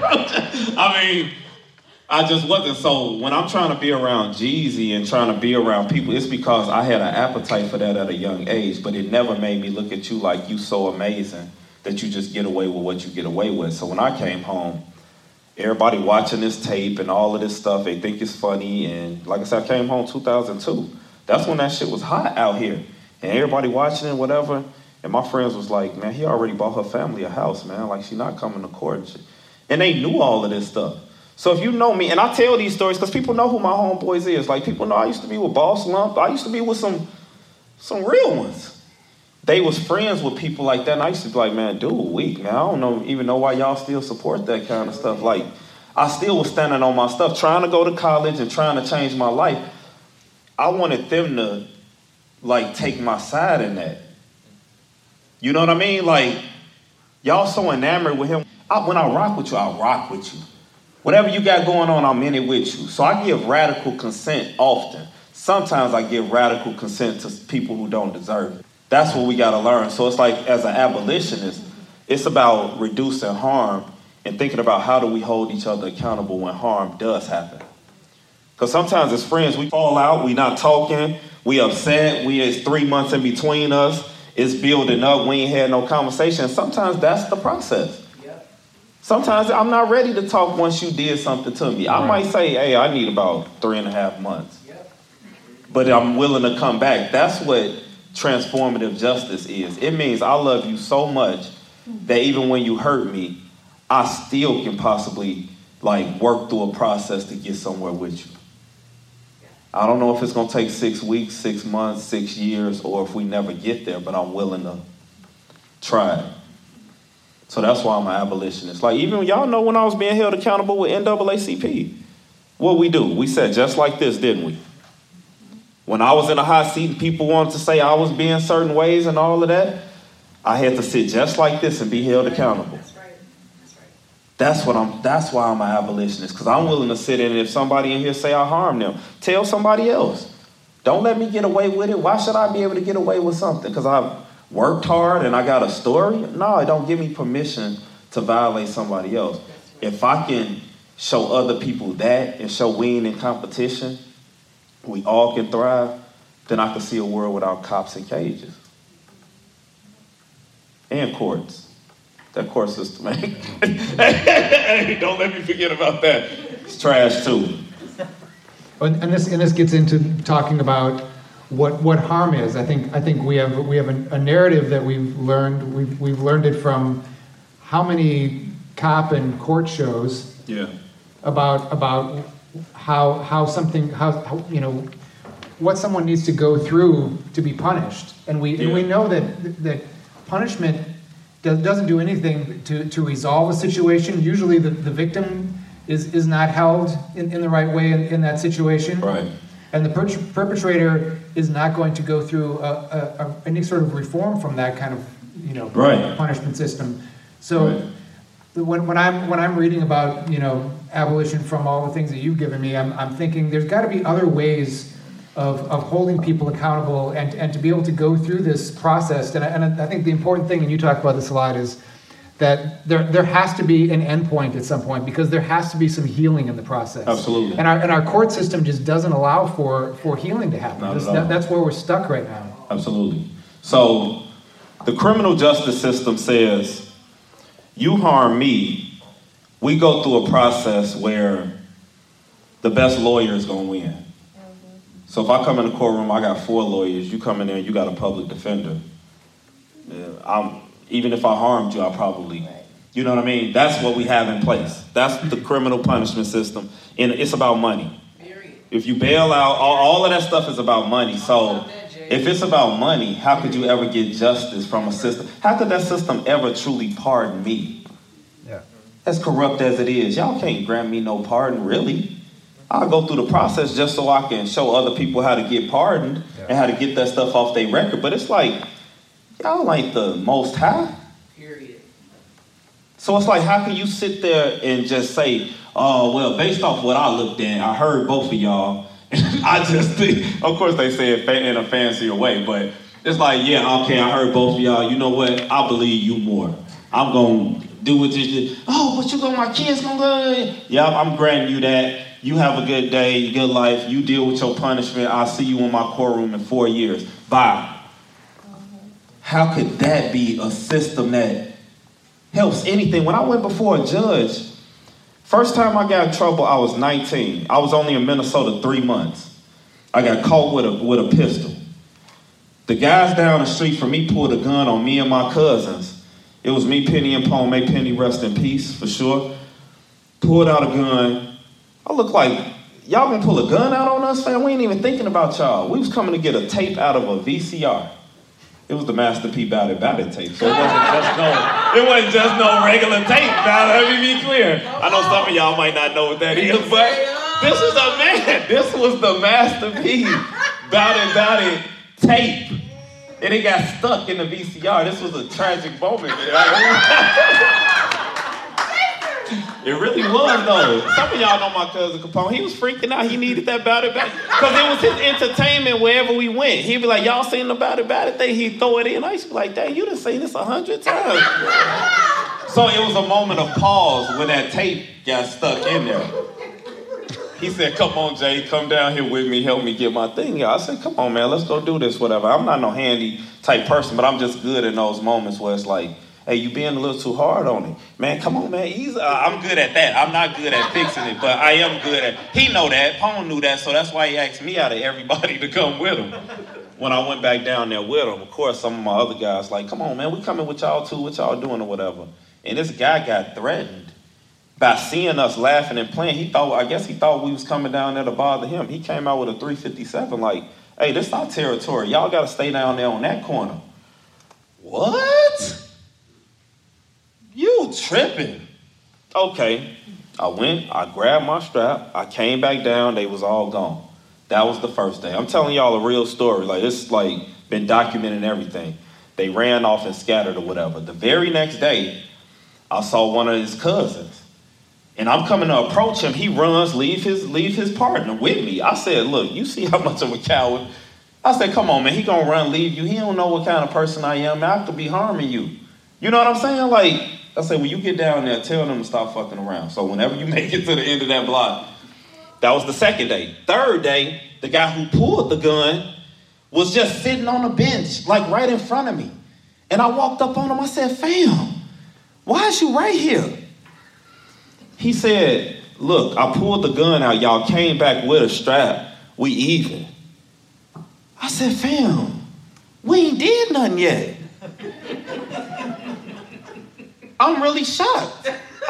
I just wasn't. So when I'm trying to be around Jeezy and trying to be around people, it's because I had an appetite for that at a young age, but it never made me look at you like you so amazing that you just get away with what you get away with. So when I came home, everybody watching this tape and all of this stuff, they think it's funny. And like I said, I came home 2002. That's when that shit was hot out here. And everybody watching it, whatever. And my friends was like, man, he already bought her family a house, man. Like, she not coming to court and shit. And they knew all of this stuff. So if you know me, and I tell these stories because people know who my homeboys is. Like, people know I used to be with Boss Lump. I used to be with some real ones. They was friends with people like that. And I used to be like, man, dude, weak, man. I don't even know why y'all still support that kind of stuff. Like, I still was standing on my stuff, trying to go to college and trying to change my life. I wanted them to, like, take my side in that. You know what I mean? Like, y'all so enamored with him. When I rock with you, I rock with you. Whatever you got going on, I'm in it with you. So I give radical consent often. Sometimes I give radical consent to people who don't deserve it. That's what we got to learn. So it's like, as an abolitionist, it's about reducing harm and thinking about how do we hold each other accountable when harm does happen. Because sometimes as friends, we fall out, we not talking, we upset, it's 3 months in between us, it's building up, we ain't had no conversation. Sometimes that's the process. Sometimes I'm not ready to talk once you did something to me. I might say, hey, I need about 3.5 months. But I'm willing to come back. That's what transformative justice is. It means I love you so much that even when you hurt me, I still can possibly work through a process to get somewhere with you. I don't know if it's going to take 6 weeks, 6 months, 6 years, or if we never get there, but I'm willing to try it. So that's why I'm an abolitionist. Like, even y'all know when I was being held accountable with NAACP, what we do? We said just like this, didn't we? When I was in a hot seat and people wanted to say I was being certain ways and all of that, I had to sit just like this and be held accountable. That's why I'm an abolitionist, because I'm willing to sit in, and if somebody in here say I harmed them, tell somebody else. Don't let me get away with it. Why should I be able to get away with something? Because I've worked hard and I got a story? No, it don't give me permission to violate somebody else. If I can show other people that and show we ain't in competition, we all can thrive, then I can see a world without cops and cages. And courts. That court system, hey, don't let me forget about that. It's trash too. And this gets into talking about what harm is. I think we have a narrative that we've learned it from how many cop and court shows. Yeah. About how what someone needs to go through to be punished, and we know that punishment doesn't do anything to resolve a situation. Usually the victim is not held in the right way in that situation. Right. And the perpetrator is not going to go through any sort of reform from that kind of punishment system. So when I'm reading about abolition from all the things that you've given me, I'm thinking there's got to be other ways of holding people accountable and to be able to go through this process. And I think the important thing, and you talk about this a lot, is that there has to be an endpoint at some point, because there has to be some healing in the process. Absolutely. And our court system just doesn't allow for healing to happen. That's where we're stuck right now. Absolutely. So the criminal justice system says, you harm me, we go through a process where the best lawyer is going to win. So if I come in the courtroom, I got 4 lawyers. You come in there, you got a public defender. Even if I harmed you, I probably, you know what I mean? That's what we have in place. That's the criminal punishment system. And it's about money. If you bail out, all of that stuff is about money. So if it's about money, how could you ever get justice from a system? How could that system ever truly pardon me? Yeah. As corrupt as it is, y'all can't grant me no pardon, really. I'll go through the process just so I can show other people how to get pardoned and how to get that stuff off their record. But it's like, y'all ain't the Most High. Period. So it's like, how can you sit there and just say, oh, well, based off what I looked at, I heard both of y'all. I just think, of course they say it in a fancier way, but it's like, yeah, okay, I heard both of y'all. You know what? I believe you more. I'm going to do what you did. Oh, but you go, my kids going to go. Yeah, I'm granting you that. You have a good day, good life. You deal with your punishment. I'll see you in my courtroom in 4 years. Bye. How could that be a system that helps anything? When I went before a judge, first time I got in trouble, I was 19. I was only in Minnesota 3 months. I got caught with a pistol. The guys down the street from me pulled a gun on me and my cousins. It was me, Penny, and Paul. May Penny rest in peace, for sure. Pulled out a gun. I look like, y'all gonna pull a gun out on us, fam? We ain't even thinking about y'all. We was coming to get a tape out of a VCR. It was the Master P Bout It tape. So it wasn't just no regular tape. Now, let me be clear. I know some of y'all might not know what that is, but this was the Master P Bout It tape. And it got stuck in the VCR. This was a tragic moment. It really was, though. Some of y'all know my cousin Capone. He was freaking out. He needed that Bout It. Because it was his entertainment wherever we went. He'd be like, y'all seen the Bout It thing? He'd throw it in. I used to be like, dang, you done seen this 100 times. So it was a moment of pause when that tape got stuck in there. He said, come on, Jay, come down here with me, help me get my thing out. I said, come on, man, let's go do this, whatever. I'm not no handy type person, but I'm just good in those moments where it's like, hey, you being a little too hard on it. Man, come on, man. I'm good at that. I'm not good at fixing it, but I am good at it. He know that. Paul knew that, so that's why he asked me out of everybody to come with him. When I went back down there with him, of course, some of my other guys like, come on, man, we coming with y'all too. What y'all doing or whatever. And this guy got threatened by seeing us laughing and playing. I guess he thought we was coming down there to bother him. He came out with a 357 like, hey, this is our territory. Y'all got to stay down there on that corner. What? You tripping. Okay. I went, I grabbed my strap, I came back down, they was all gone. That was the first day. I'm telling y'all a real story. Like, it's like been documented and everything. They ran off and scattered or whatever. The very next day, I saw one of his cousins. And I'm coming to approach him. He runs, leave his partner with me. I said, look, you see how much of a coward. I said, come on, man, he gonna run, leave you. He don't know what kind of person I am, man. I could be harming you. You know what I'm saying? Like, I said, when you get down there, tell them to stop fucking around. So whenever you make it to the end of that block, that was the second day. Third day, the guy who pulled the gun was just sitting on a bench, like right in front of me. And I walked up on him, I said, fam, why is you right here? He said, look, I pulled the gun out, y'all came back with a strap, we even. I said, fam, we ain't did nothing yet. I'm really shocked.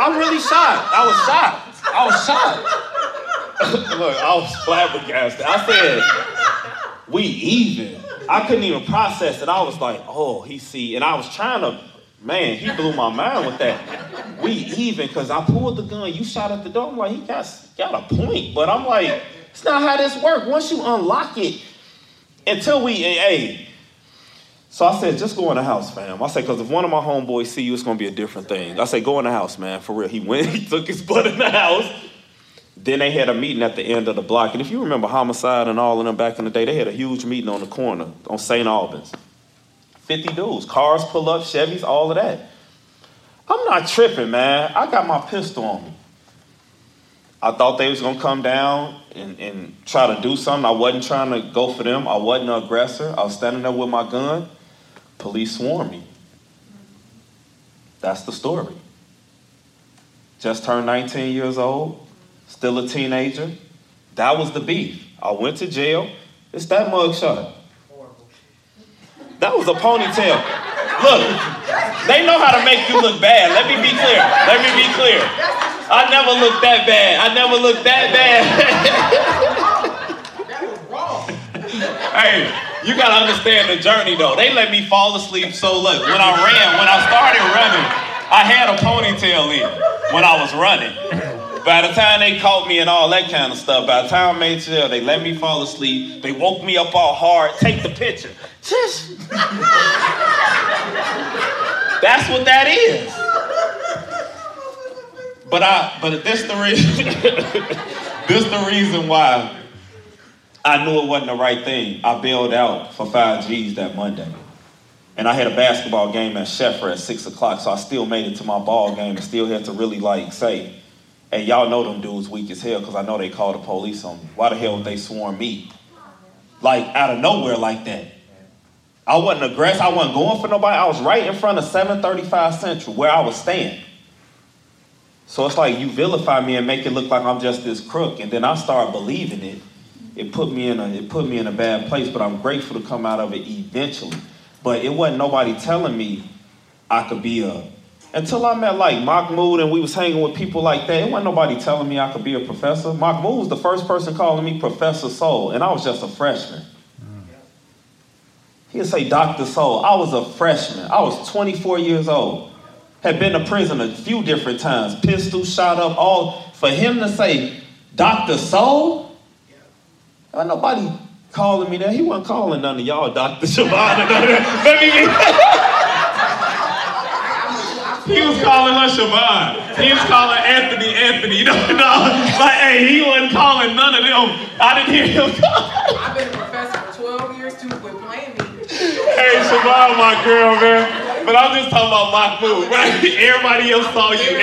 I was shocked. Look, I was flabbergasted. I said, we even. I couldn't even process it. I was like, oh, he see. And I was trying to, man, he blew my mind with that. We even, because I pulled the gun. You shot at the door. I'm like, he got a point. But I'm like, it's not how this works. Once you unlock it, until hey. So I said, just go in the house, fam. I said, because if one of my homeboys see you, it's going to be a different thing. I said, go in the house, man, for real. He went, he took his butt in the house. Then they had a meeting at the end of the block. And if you remember Homicide and all of them back in the day, they had a huge meeting on the corner on St. Albans. 50 dudes, cars pull up, Chevys, all of that. I'm not tripping, man. I got my pistol on me. I thought they was going to come down and try to do something. I wasn't trying to go for them. I wasn't an aggressor. I was standing there with my gun. Police swarmed me. That's the story. Just turned 19 years old, still a teenager. That was the beef. I went to jail. It's that mugshot. That was a ponytail. Look, they know how to make you look bad. Let me be clear. I never looked that bad. That was wrong. Hey, you gotta understand the journey though. They let me fall asleep. So look, when I started running, I had a ponytail in when I was running. By the time they caught me and all that kind of stuff, by the time I made sure they let me fall asleep, they woke me up all hard. Take the picture. That's what that is. But this the reason. This the reason why I knew it wasn't the right thing. I bailed out for 5 G's that Monday. And I had a basketball game at Sheffer at 6 o'clock, so I still made it to my ball game and still had to really say, hey, y'all know them dudes weak as hell because I know they called the police on me. Why the hell would they swarm me? Like, out of nowhere like that. I wasn't aggressive. I wasn't going for nobody. I was right in front of 735 Central where I was staying. So it's like you vilify me and make it look like I'm just this crook, and then I start believing it. It put me in a bad place, but I'm grateful to come out of it eventually. But it wasn't nobody telling me I could be until I met like Mahmoud and we was hanging with people like that, it wasn't nobody telling me I could be a professor. Mahmoud was the first person calling me Professor Soul, and I was just a freshman. He'd say Dr. Soul. I was a freshman. I was 24 years old. Had been to prison a few different times. Pistol shot up, all. For him to say Dr. Soul? Ain't nobody calling me that. He wasn't calling none of y'all Dr. Siobhan. He was calling her Siobhan. He was calling Anthony. You know, like, hey, he wasn't calling none of them. I didn't hear him call. I've been a professor for 12 years too. Quit playing me. Hey, Siobhan, my girl, man. But I'm just talking about Mahmoud, right? Everybody else saw you.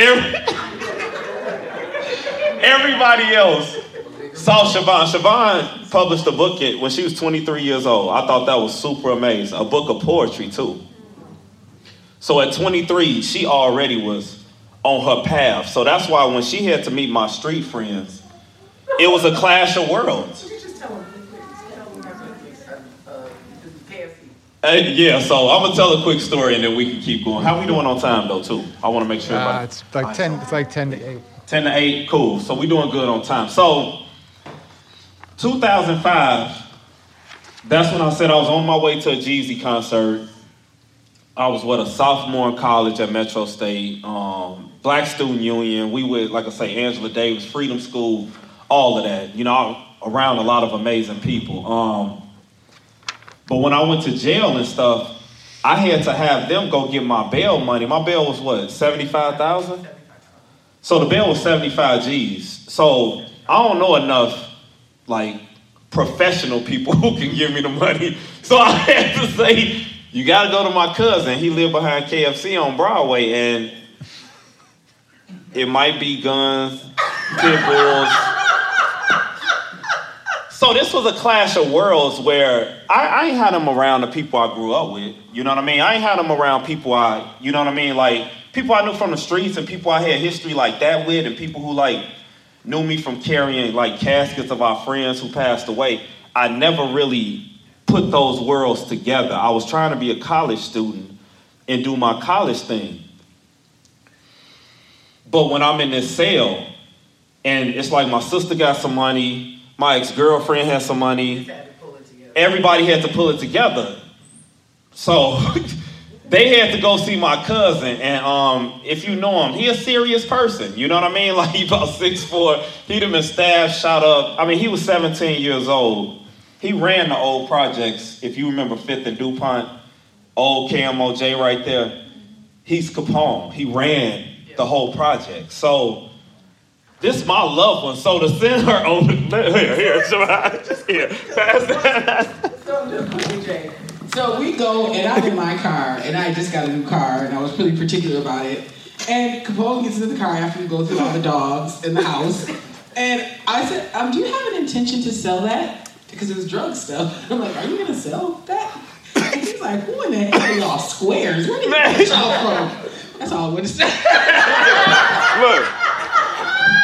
Everybody else saw Siobhan. Siobhan published a book when she was 23 years old. I thought that was super amazing. A book of poetry, too. So at 23, she already was on her path. So that's why when she had to meet my street friends, it was a clash of worlds. Could you just tell them KFC? Yeah, so I'm going to tell a quick story and then we can keep going. How we doing on time, though, too? I want to make sure. It's like 10 to 8. 10 to 8, cool. So we doing good on time. So 2005, that's when I said I was on my way to a Jeezy concert. I was, a sophomore in college at Metro State, Black Student Union. We would, like I say, Angela Davis, Freedom School, all of that. You know, I'm around a lot of amazing people. But when I went to jail and stuff, I had to have them go get my bail money. My bail was $75,000? So the bail was 75 G's. So I don't know enough, professional people who can give me the money. So I had to say, you got to go to my cousin. He lived behind KFC on Broadway, and it might be guns, pit bulls. So this was a clash of worlds where I ain't had them around the people I grew up with. You know what I mean? I ain't had them around people you know what I mean? Like, people I knew from the streets and people I had history like that with, and people who, knew me from carrying, caskets of our friends who passed away. I never really put those worlds together. I was trying to be a college student and do my college thing. But when I'm in this cell, and it's like my sister got some money, my ex-girlfriend had some money, everybody had to pull it together. So they had to go see my cousin, and if you know him, he a serious person, you know what I mean? Like, he about 6'4", he'd have been stabbed, shot up. I mean, he was 17 years old. He ran the old projects, if you remember 5th and DuPont, old KMOJ right there. He's Capone. He ran the whole project. So this is my loved one. So to send her over, here, pass that. So just quickly, Jay. So we go, and I'm in my car, and I just got a new car, and I was pretty particular about it. And Capone gets into the car after we go through all the dogs in the house. And I said, do you have an intention to sell that? Because it was drug stuff. I'm like, are you going to sell that? And he's like, who in the hell are y'all squares? Where did you get y'all from? That's all I want to say.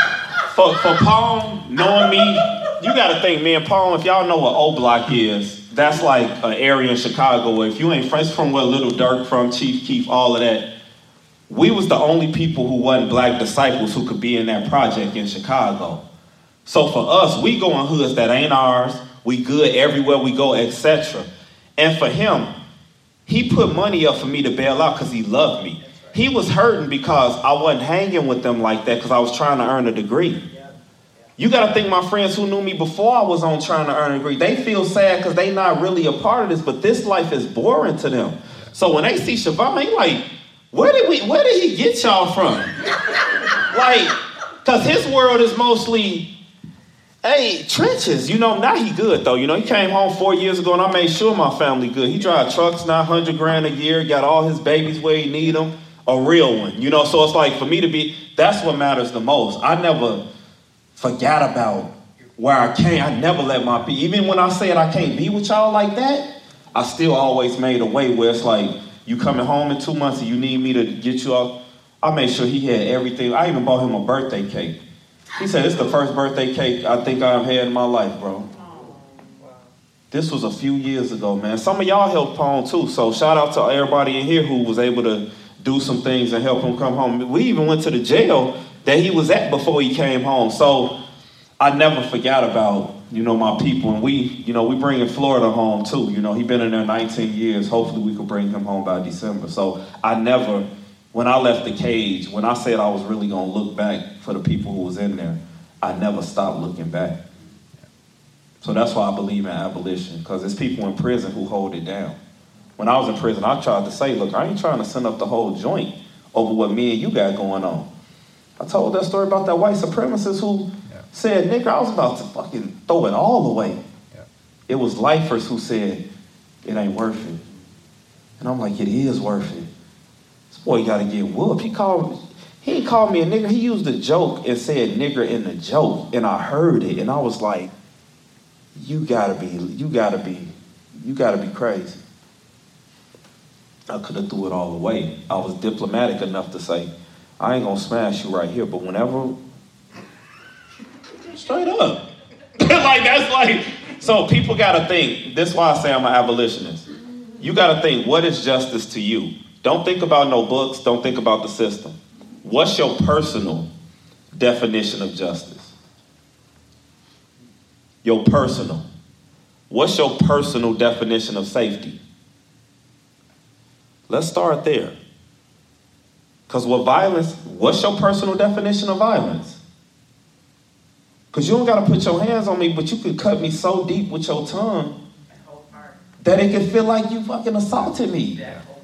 Look, for Palm, knowing me, you got to think, me and Palm, if y'all know what O Block is, that's like an area in Chicago where if you ain't friends from where Little Dirk from, Chief Keef, all of that, we was the only people who wasn't black disciples who could be in that project in Chicago. So for us, we go in hoods that ain't ours. We good everywhere we go, etc. And for him, he put money up for me to bail out because he loved me. He was hurting because I wasn't hanging with them like that because I was trying to earn a degree. You got to think my friends who knew me before I was on trying to earn a degree, they feel sad because they not really a part of this, but this life is boring to them. So when they see Siobhan, they like, where did he get y'all from? Like, because his world is mostly, hey, trenches. You know, now he good though. You know, he came home 4 years ago and I made sure my family good. He drive trucks now, $100,000 a year, got all his babies where he need them, a real one. You know, so it's like for me to be, that's what matters the most. I never forgot about where I came. I never let my people, even when I said I can't be with y'all like that, I still always made a way where it's like, you coming home in 2 months and you need me to get you off. I made sure he had everything. I even bought him a birthday cake. He said, it's the first birthday cake I think I've had in my life, bro. This was a few years ago, man. Some of y'all helped Pawn too, so shout out to everybody in here who was able to do some things and help him come home. We even went to the jail that he was at before he came home. So I never forgot about, you know, my people. And we bringing Florida home too. You know, he been in there 19 years. Hopefully we could bring him home by December. So I never, when I left the cage, when I said I was really going to look back for the people who was in there, I never stopped looking back. So that's why I believe in abolition, because there's people in prison who hold it down. When I was in prison, I tried to say, look, I ain't trying to send up the whole joint over what me and you got going on. I told that story about that white supremacist who said, nigga, I was about to fucking throw it all away. Yeah. It was lifers who said, it ain't worth it. And I'm like, it is worth it. This boy got to get whooped. He ain't called me a nigger. He used a joke and said nigger in the joke. And I heard it. And I was like, you gotta be crazy. I could have threw it all away. I was diplomatic enough to say, I ain't gonna smash you right here, but whenever, straight up. So people gotta think, this is why I say I'm an abolitionist. You gotta think, what is justice to you? Don't think about no books, don't think about the system. What's your personal definition of justice? Your personal. What's your personal definition of safety? Let's start there. Because what's your personal definition of violence? Because you don't got to put your hands on me, but you could cut me so deep with your tongue that it could feel like you fucking assaulted me.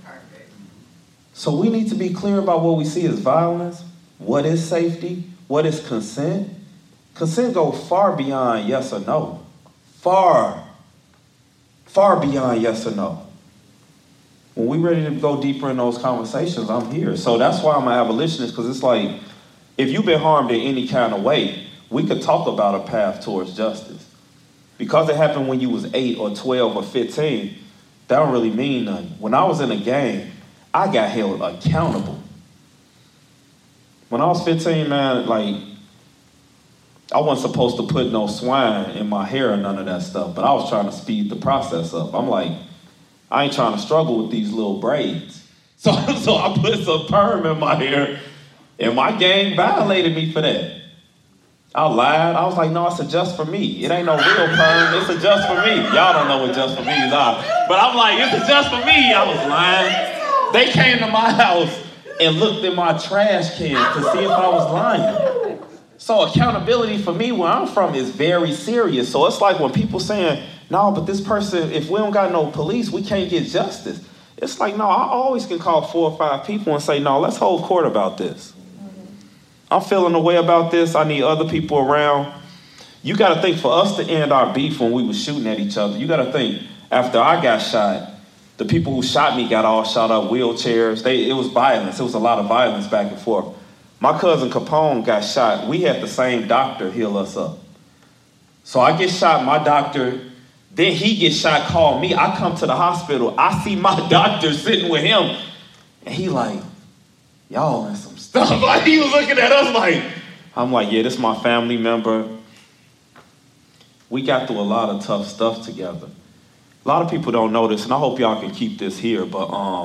So we need to be clear about what we see as violence, what is safety, what is consent. Consent goes far beyond yes or no. Far beyond yes or no. When we ready to go deeper in those conversations, I'm here. So that's why I'm an abolitionist, because it's like, if you've been harmed in any kind of way, we could talk about a path towards justice. Because it happened when you was 8 or 12 or 15, that don't really mean nothing. When I was in a gang, I got held accountable. When I was 15, man, like, I wasn't supposed to put no swine in my hair or none of that stuff, but I was trying to speed the process up. I'm like, I ain't trying to struggle with these little braids. So I put some perm in my hair, and my gang violated me for that. I lied. I was like, no, it's a just for me. It ain't no real perm. It's a just for me. Y'all don't know what just for me is. But I'm like, it's a just for me. I was lying. They came to my house and looked in my trash can to see if I was lying. So accountability for me, where I'm from, is very serious. So it's like when people saying, no, but this person, if we don't got no police, we can't get justice. It's like, no, I always can call 4 or 5 people and say, no, let's hold court about this. I'm feeling a way about this. I need other people around. You got to think, for us to end our beef when we were shooting at each other, you got to think, after I got shot, the people who shot me got all shot up, wheelchairs. It was violence. It was a lot of violence back and forth. My cousin Capone got shot. We had the same doctor heal us up. So I get shot, my doctor, then he gets shot, call me. I come to the hospital. I see my doctor sitting with him. And he like, y'all in some stuff. Like, he was looking at us like, I'm like, yeah, this is my family member. We got through a lot of tough stuff together. A lot of people don't know this, and I hope y'all can keep this here, but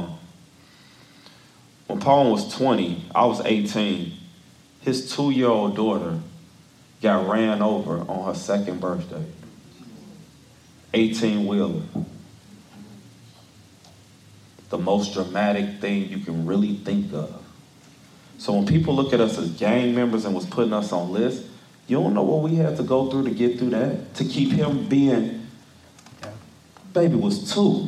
when Paul was 20, I was 18, his 2-year-old daughter got ran over on her 2nd birthday. 18-wheeler. The most dramatic thing you can really think of. So when people look at us as gang members and was putting us on lists, you don't know what we had to go through to get through that. To keep him being, baby was 2,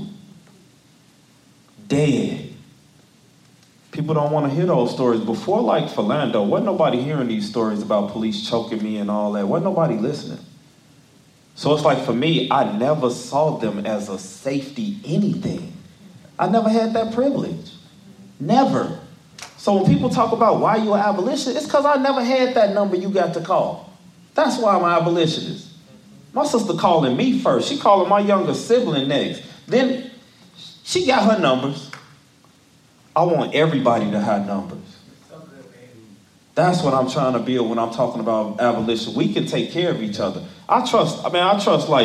dead. People don't want to hear those stories. Before, like Philando, wasn't nobody hearing these stories about police choking me and all that. Wasn't nobody listening. So it's like, for me, I never saw them as a safety anything. I never had that privilege. Never. So when people talk about why you're an abolitionist, it's because I never had that number you got to call. That's why I'm an abolitionist. My sister calling me first. She calling my younger sibling next. Then she got her numbers. I want everybody to have numbers. That's what I'm trying to build when I'm talking about abolition. We can take care of each other. I trust about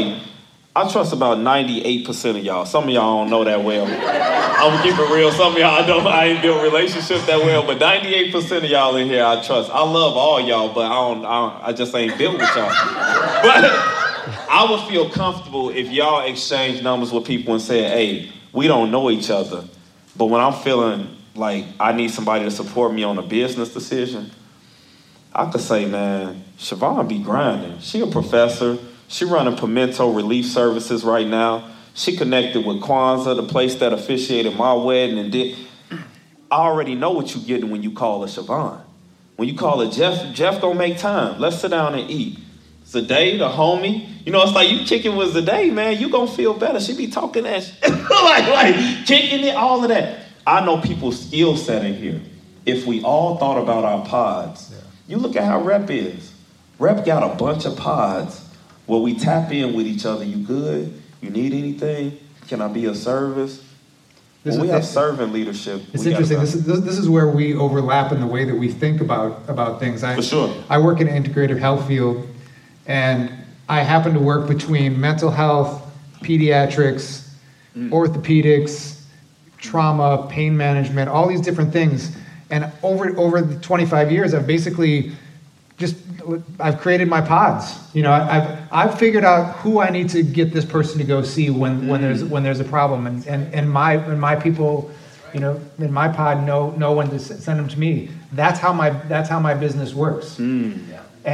98% of y'all. Some of y'all don't know that well. I'm gonna keep it real. Some of y'all I ain't built relationships that well, but 98% of y'all in here I trust. I love all y'all, but I just ain't built with y'all. But I would feel comfortable if y'all exchange numbers with people and say, hey, we don't know each other, but when I'm feeling like I need somebody to support me on a business decision, I could say, man, Siobhan be grinding. She a professor. She running Pimento Relief Services right now. She connected with Kwanzaa, the place that officiated my wedding and did. I already know what you're getting when you call her Siobhan. When you call her Jeff gonna make time. Let's sit down and eat. Zayday, the homie. You know, it's like you kicking with Zayday, man. You gonna feel better. She be talking that like kicking it, all of that. I know people's skill set in here. If we all thought about our pods, you look at how Rep is. Rep got a bunch of pods where we tap in with each other. You good? You need anything? Can I be of service? When we have servant leadership. It's interesting. This is where we overlap in the way that we think about things. For sure. I work in an integrative health field, and I happen to work between mental health, pediatrics, orthopedics, trauma, pain management, all these different things. And over the 25 years, I've basically I've created my pods. You know, I've figured out who I need to get this person to go see when there's a problem, and my people, you know, in my pod know when to send them to me. That's how my business works. And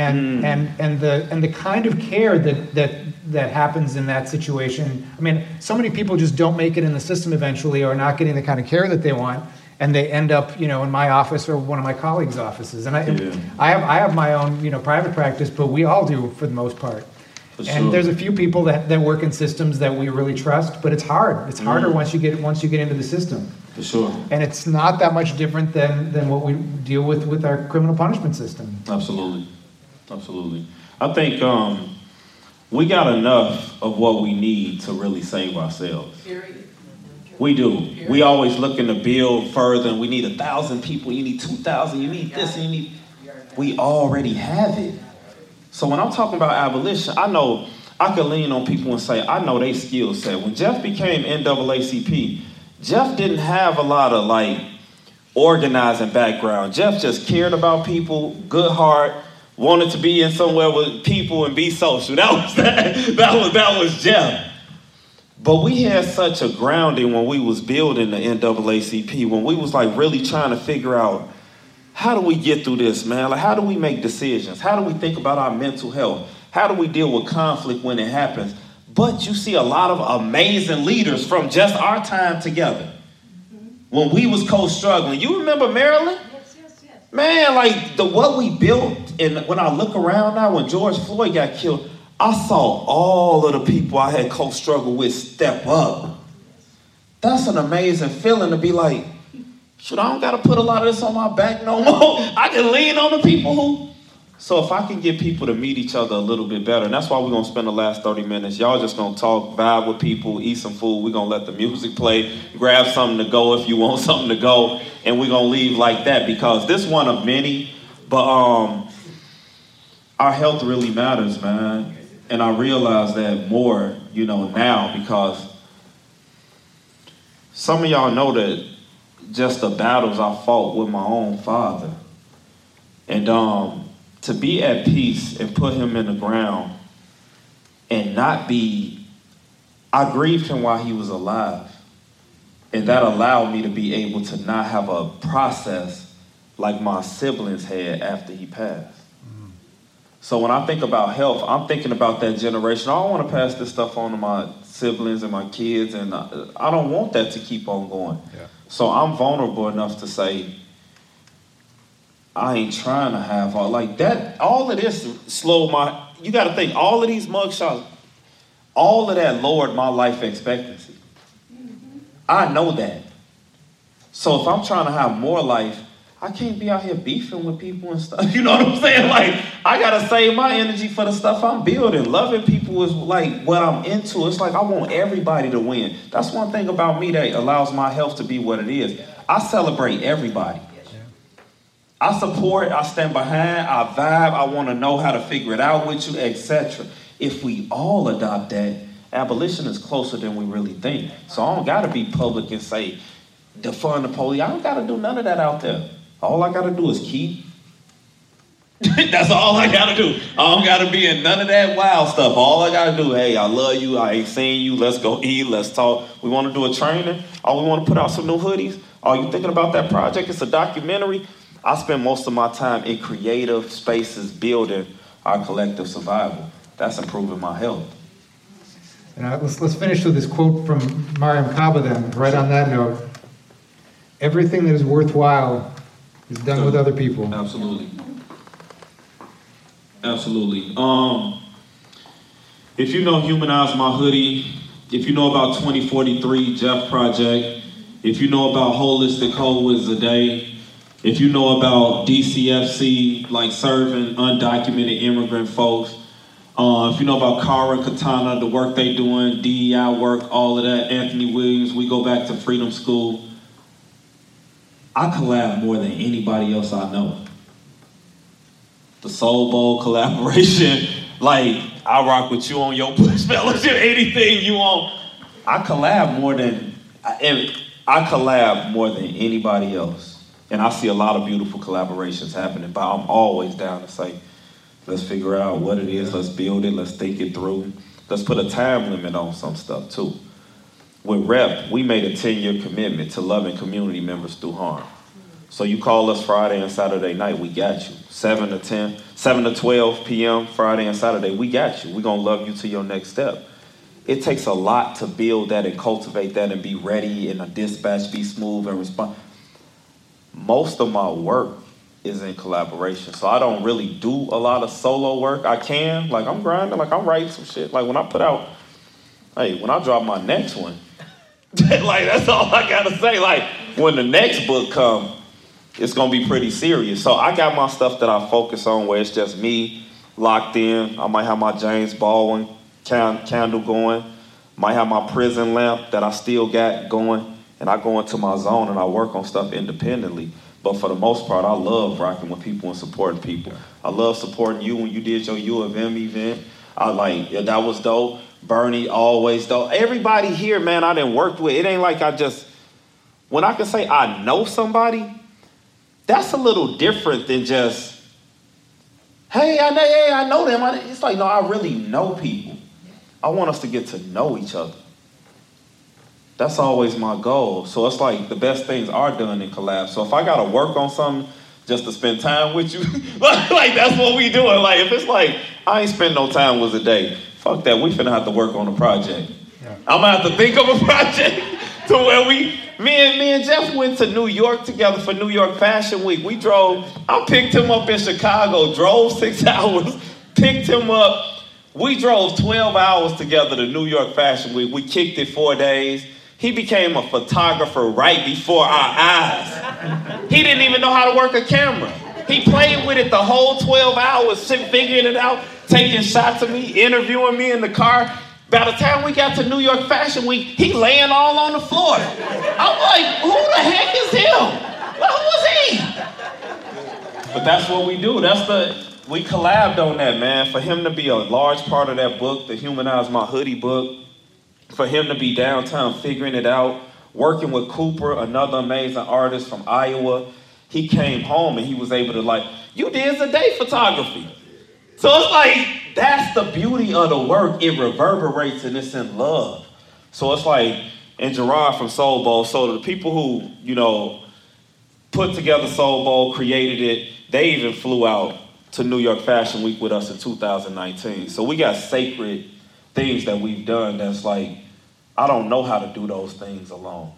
the kind of care that happens in that situation. I mean, so many people just don't make it in the system eventually, or not getting the kind of care that they want. And they end up, you know, in my office or one of my colleagues' offices. And I have my own, you know, private practice, but we all do for the most part. And there's a few people that work in systems that we really trust, but it's hard. It's harder once you get into the system. For sure. And it's not that much different than what we deal with our criminal punishment system. Absolutely. I think we got enough of what we need to really save ourselves. We do. We always looking to build further, and we need 1,000 people. You need 2,000. You need this. And you need. We already have it. So when I'm talking about abolition, I know I could lean on people and say, I know they skill set. When Jeff became NAACP, Jeff didn't have a lot of like organizing background. Jeff just cared about people, good heart, wanted to be in somewhere with people and be social. That was Jeff. But we had such a grounding when we was building the NAACP, when we was like really trying to figure out, how do we get through this, man? Like, how do we make decisions? How do we think about our mental health? How do we deal with conflict when it happens? But you see a lot of amazing leaders from just our time together. When we was co-struggling. You remember Maryland? Yes. Man, like what we built, and when I look around now, when George Floyd got killed, I saw all of the people I had co-struggled with step up. That's an amazing feeling to be like, shit, I don't got to put a lot of this on my back no more. I can lean on the people who. So if I can get people to meet each other a little bit better, and that's why we're going to spend the last 30 minutes. Y'all just going to talk, vibe with people, eat some food. We're going to let the music play, grab something to go if you want something to go, and we're going to leave like that, because this one of many, but our health really matters, man. And I realize that more, you know, now, because some of y'all know that just the battles I fought with my own father. And to be at peace and put him in the ground and not be, I grieved him while he was alive. And that allowed me to be able to not have a process like my siblings had after he passed. So when I think about health, I'm thinking about that generation. I don't want to pass this stuff on to my siblings and my kids, and I don't want that to keep on going. Yeah. So I'm vulnerable enough to say, I ain't trying to have all like that. All of this slowed my, you got to think, all of these mugshots, all of that lowered my life expectancy. I know that. So if I'm trying to have more life, I can't be out here beefing with people and stuff. You know what I'm saying? Like, I got to save my energy for the stuff I'm building. Loving people is like what I'm into. It's like I want everybody to win. That's one thing about me that allows my health to be what it is. I celebrate everybody. I support, I stand behind, I vibe, I want to know how to figure it out with you, etc. If we all adopt that, abolition is closer than we really think. So I don't got to be public and say, defund the police. I don't got to do none of that out there. All I got to do is keep. That's all I got to do. I don't got to be in none of that wild stuff. All I got to do, hey, I love you. I ain't seen you. Let's go eat. Let's talk. We want to do a training. Oh, we want to put out some new hoodies. Oh, you thinking about that project? It's a documentary. I spend most of my time in creative spaces building our collective survival. That's improving my health. And let's finish with this quote from Mariam Kaba then, right on that note. Everything that is worthwhile is done with other people. Absolutely. Absolutely. If you know Humanize My Hoodie, if you know about 2043 Jeff Project, if you know about Holistic Wholeness a Day, if you know about DCFC, like serving undocumented immigrant folks, if you know about Kara Katana, the work they doing, DEI work, all of that, Anthony Williams, we go back to Freedom School. I collab more than anybody else I know. The Soul Bowl collaboration, like I rock with you on your Bush Fellowship, anything you want. I collab more than anybody else. And I see a lot of beautiful collaborations happening, but I'm always down to say, let's figure out what it is, let's build it, let's think it through. Let's put a time limit on some stuff too. With REP, we made a 10-year commitment to loving community members through harm. So you call us Friday and Saturday night, we got you. 7 to 12 p.m. Friday and Saturday, we got you. We're gonna love you to your next step. It takes a lot to build that and cultivate that and be ready and a dispatch be smooth and respond. Most of my work is in collaboration. So I don't really do a lot of solo work. I can, like I'm grinding, like I'm writing some shit. Like when I drop my next one, like that's all I gotta say. Like when the next book comes, it's gonna be pretty serious. So I got my stuff that I focus on where it's just me locked in. I might have my James Baldwin candle going. Might have my prison lamp that I still got going. And I go into my zone and I work on stuff independently. But for the most part, I love rocking with people and supporting people. I love supporting you when you did your U of M event. That was dope. Bernie, always dope. Everybody here, man, I done worked with. It ain't like when I can say I know somebody, that's a little different than just, hey, I know them. It's like, no, I really know people. I want us to get to know each other. That's always my goal. So it's like the best things are done in collab. So if I gotta work on something just to spend time with you, like that's what we doing. Like if it's like, I ain't spend no time with a day, fuck that, we finna have to work on a project. Yeah. I'm gonna have to think of a project to where me and Jeff went to New York together for New York Fashion Week. I picked him up in Chicago, drove 6 hours, picked him up. We drove 12 hours together to New York Fashion Week. We kicked it 4 days. He became a photographer right before our eyes. He didn't even know how to work a camera. He played with it the whole 12 hours, figuring it out, taking shots of me, interviewing me in the car. By the time we got to New York Fashion Week, he laying all on the floor. I'm like, who the heck is him? Well, who was he? But that's what we do. We collabed on that, man. For him to be a large part of that book, the Humanize My Hoodie book, for him to be downtown figuring it out, working with Cooper, another amazing artist from Iowa. He came home and he was able to you did the day photography. So it's like, that's the beauty of the work. It reverberates and it's in love. So it's like, and Gerard from Soul Bowl, so the people who, put together Soul Bowl, created it, they even flew out to New York Fashion Week with us in 2019. So we got sacred things that we've done that's like, I don't know how to do those things alone.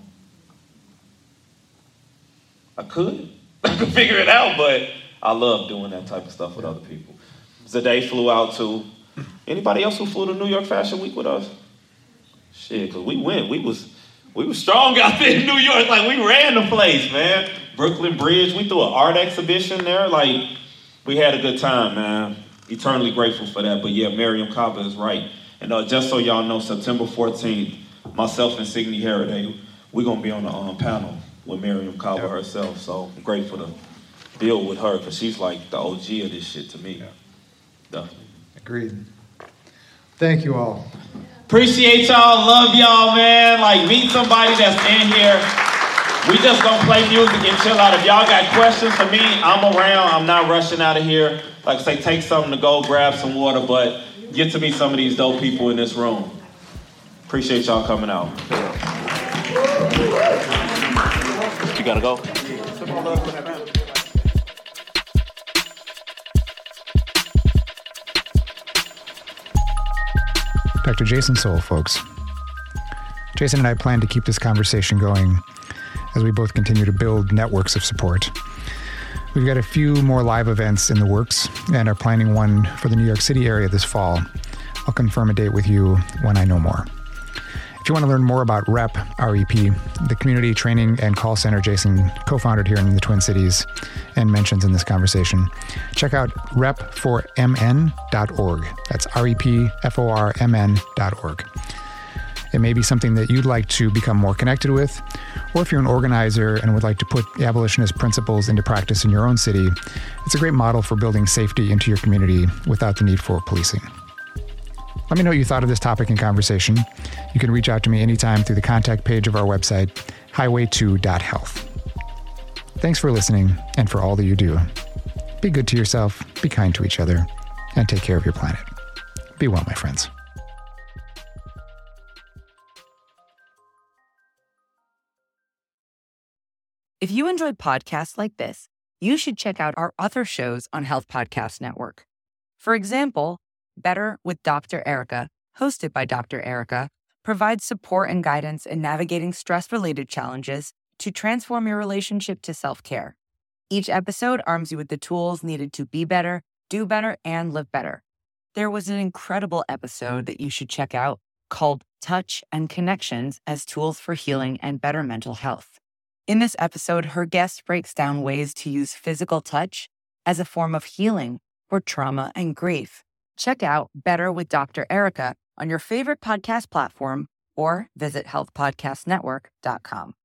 I could figure it out, but I love doing that type of stuff with other people. Zade flew out too. Anybody else who flew to New York Fashion Week with us? Shit, because we went. We was strong out there in New York. Like, we ran the place, man. Brooklyn Bridge, we threw an art exhibition there. Like, we had a good time, man. Eternally grateful for that. But yeah, Miriam Kaba is right. And just so y'all know, September 14th, myself and Signe Harriday, we're going to be on the panel with Miriam Kaba herself. So I'm grateful to deal with her because she's like the OG of this shit to me. Yeah. Definitely. Agreed. Thank you all. Appreciate y'all. Love y'all, man. Like, meet somebody that's in here. We just gonna play music and chill out. If y'all got questions for me, I'm around. I'm not rushing out of here. Like I say, take something to go, grab some water, but get to meet some of these dope people in this room. Appreciate y'all coming out. You gotta go? Dr. Jason Soul, folks. Jason and I plan to keep this conversation going as we both continue to build networks of support. We've got a few more live events in the works and are planning one for the New York City area this fall. I'll confirm a date with you when I know more. If you want to learn more about REP, R-E-P, the community training and call center Jason co-founded here in the Twin Cities and mentions in this conversation, check out repformn.org. That's repformn.org. It may be something that you'd like to become more connected with, or if you're an organizer and would like to put abolitionist principles into practice in your own city, it's a great model for building safety into your community without the need for policing. Let me know what you thought of this topic and conversation. You can reach out to me anytime through the contact page of our website, highway2.health. Thanks for listening and for all that you do. Be good to yourself, be kind to each other, and take care of your planet. Be well, my friends. If you enjoyed podcasts like this, you should check out our other shows on Health Podcast Network. For example, Better with Dr. Erica, hosted by Dr. Erica, provides support and guidance in navigating stress-related challenges to transform your relationship to self-care. Each episode arms you with the tools needed to be better, do better, and live better. There was an incredible episode that you should check out called Touch and Connections as Tools for Healing and Better Mental Health. In this episode, her guest breaks down ways to use physical touch as a form of healing for trauma and grief. Check out Better with Dr. Erica on your favorite podcast platform or visit healthpodcastnetwork.com.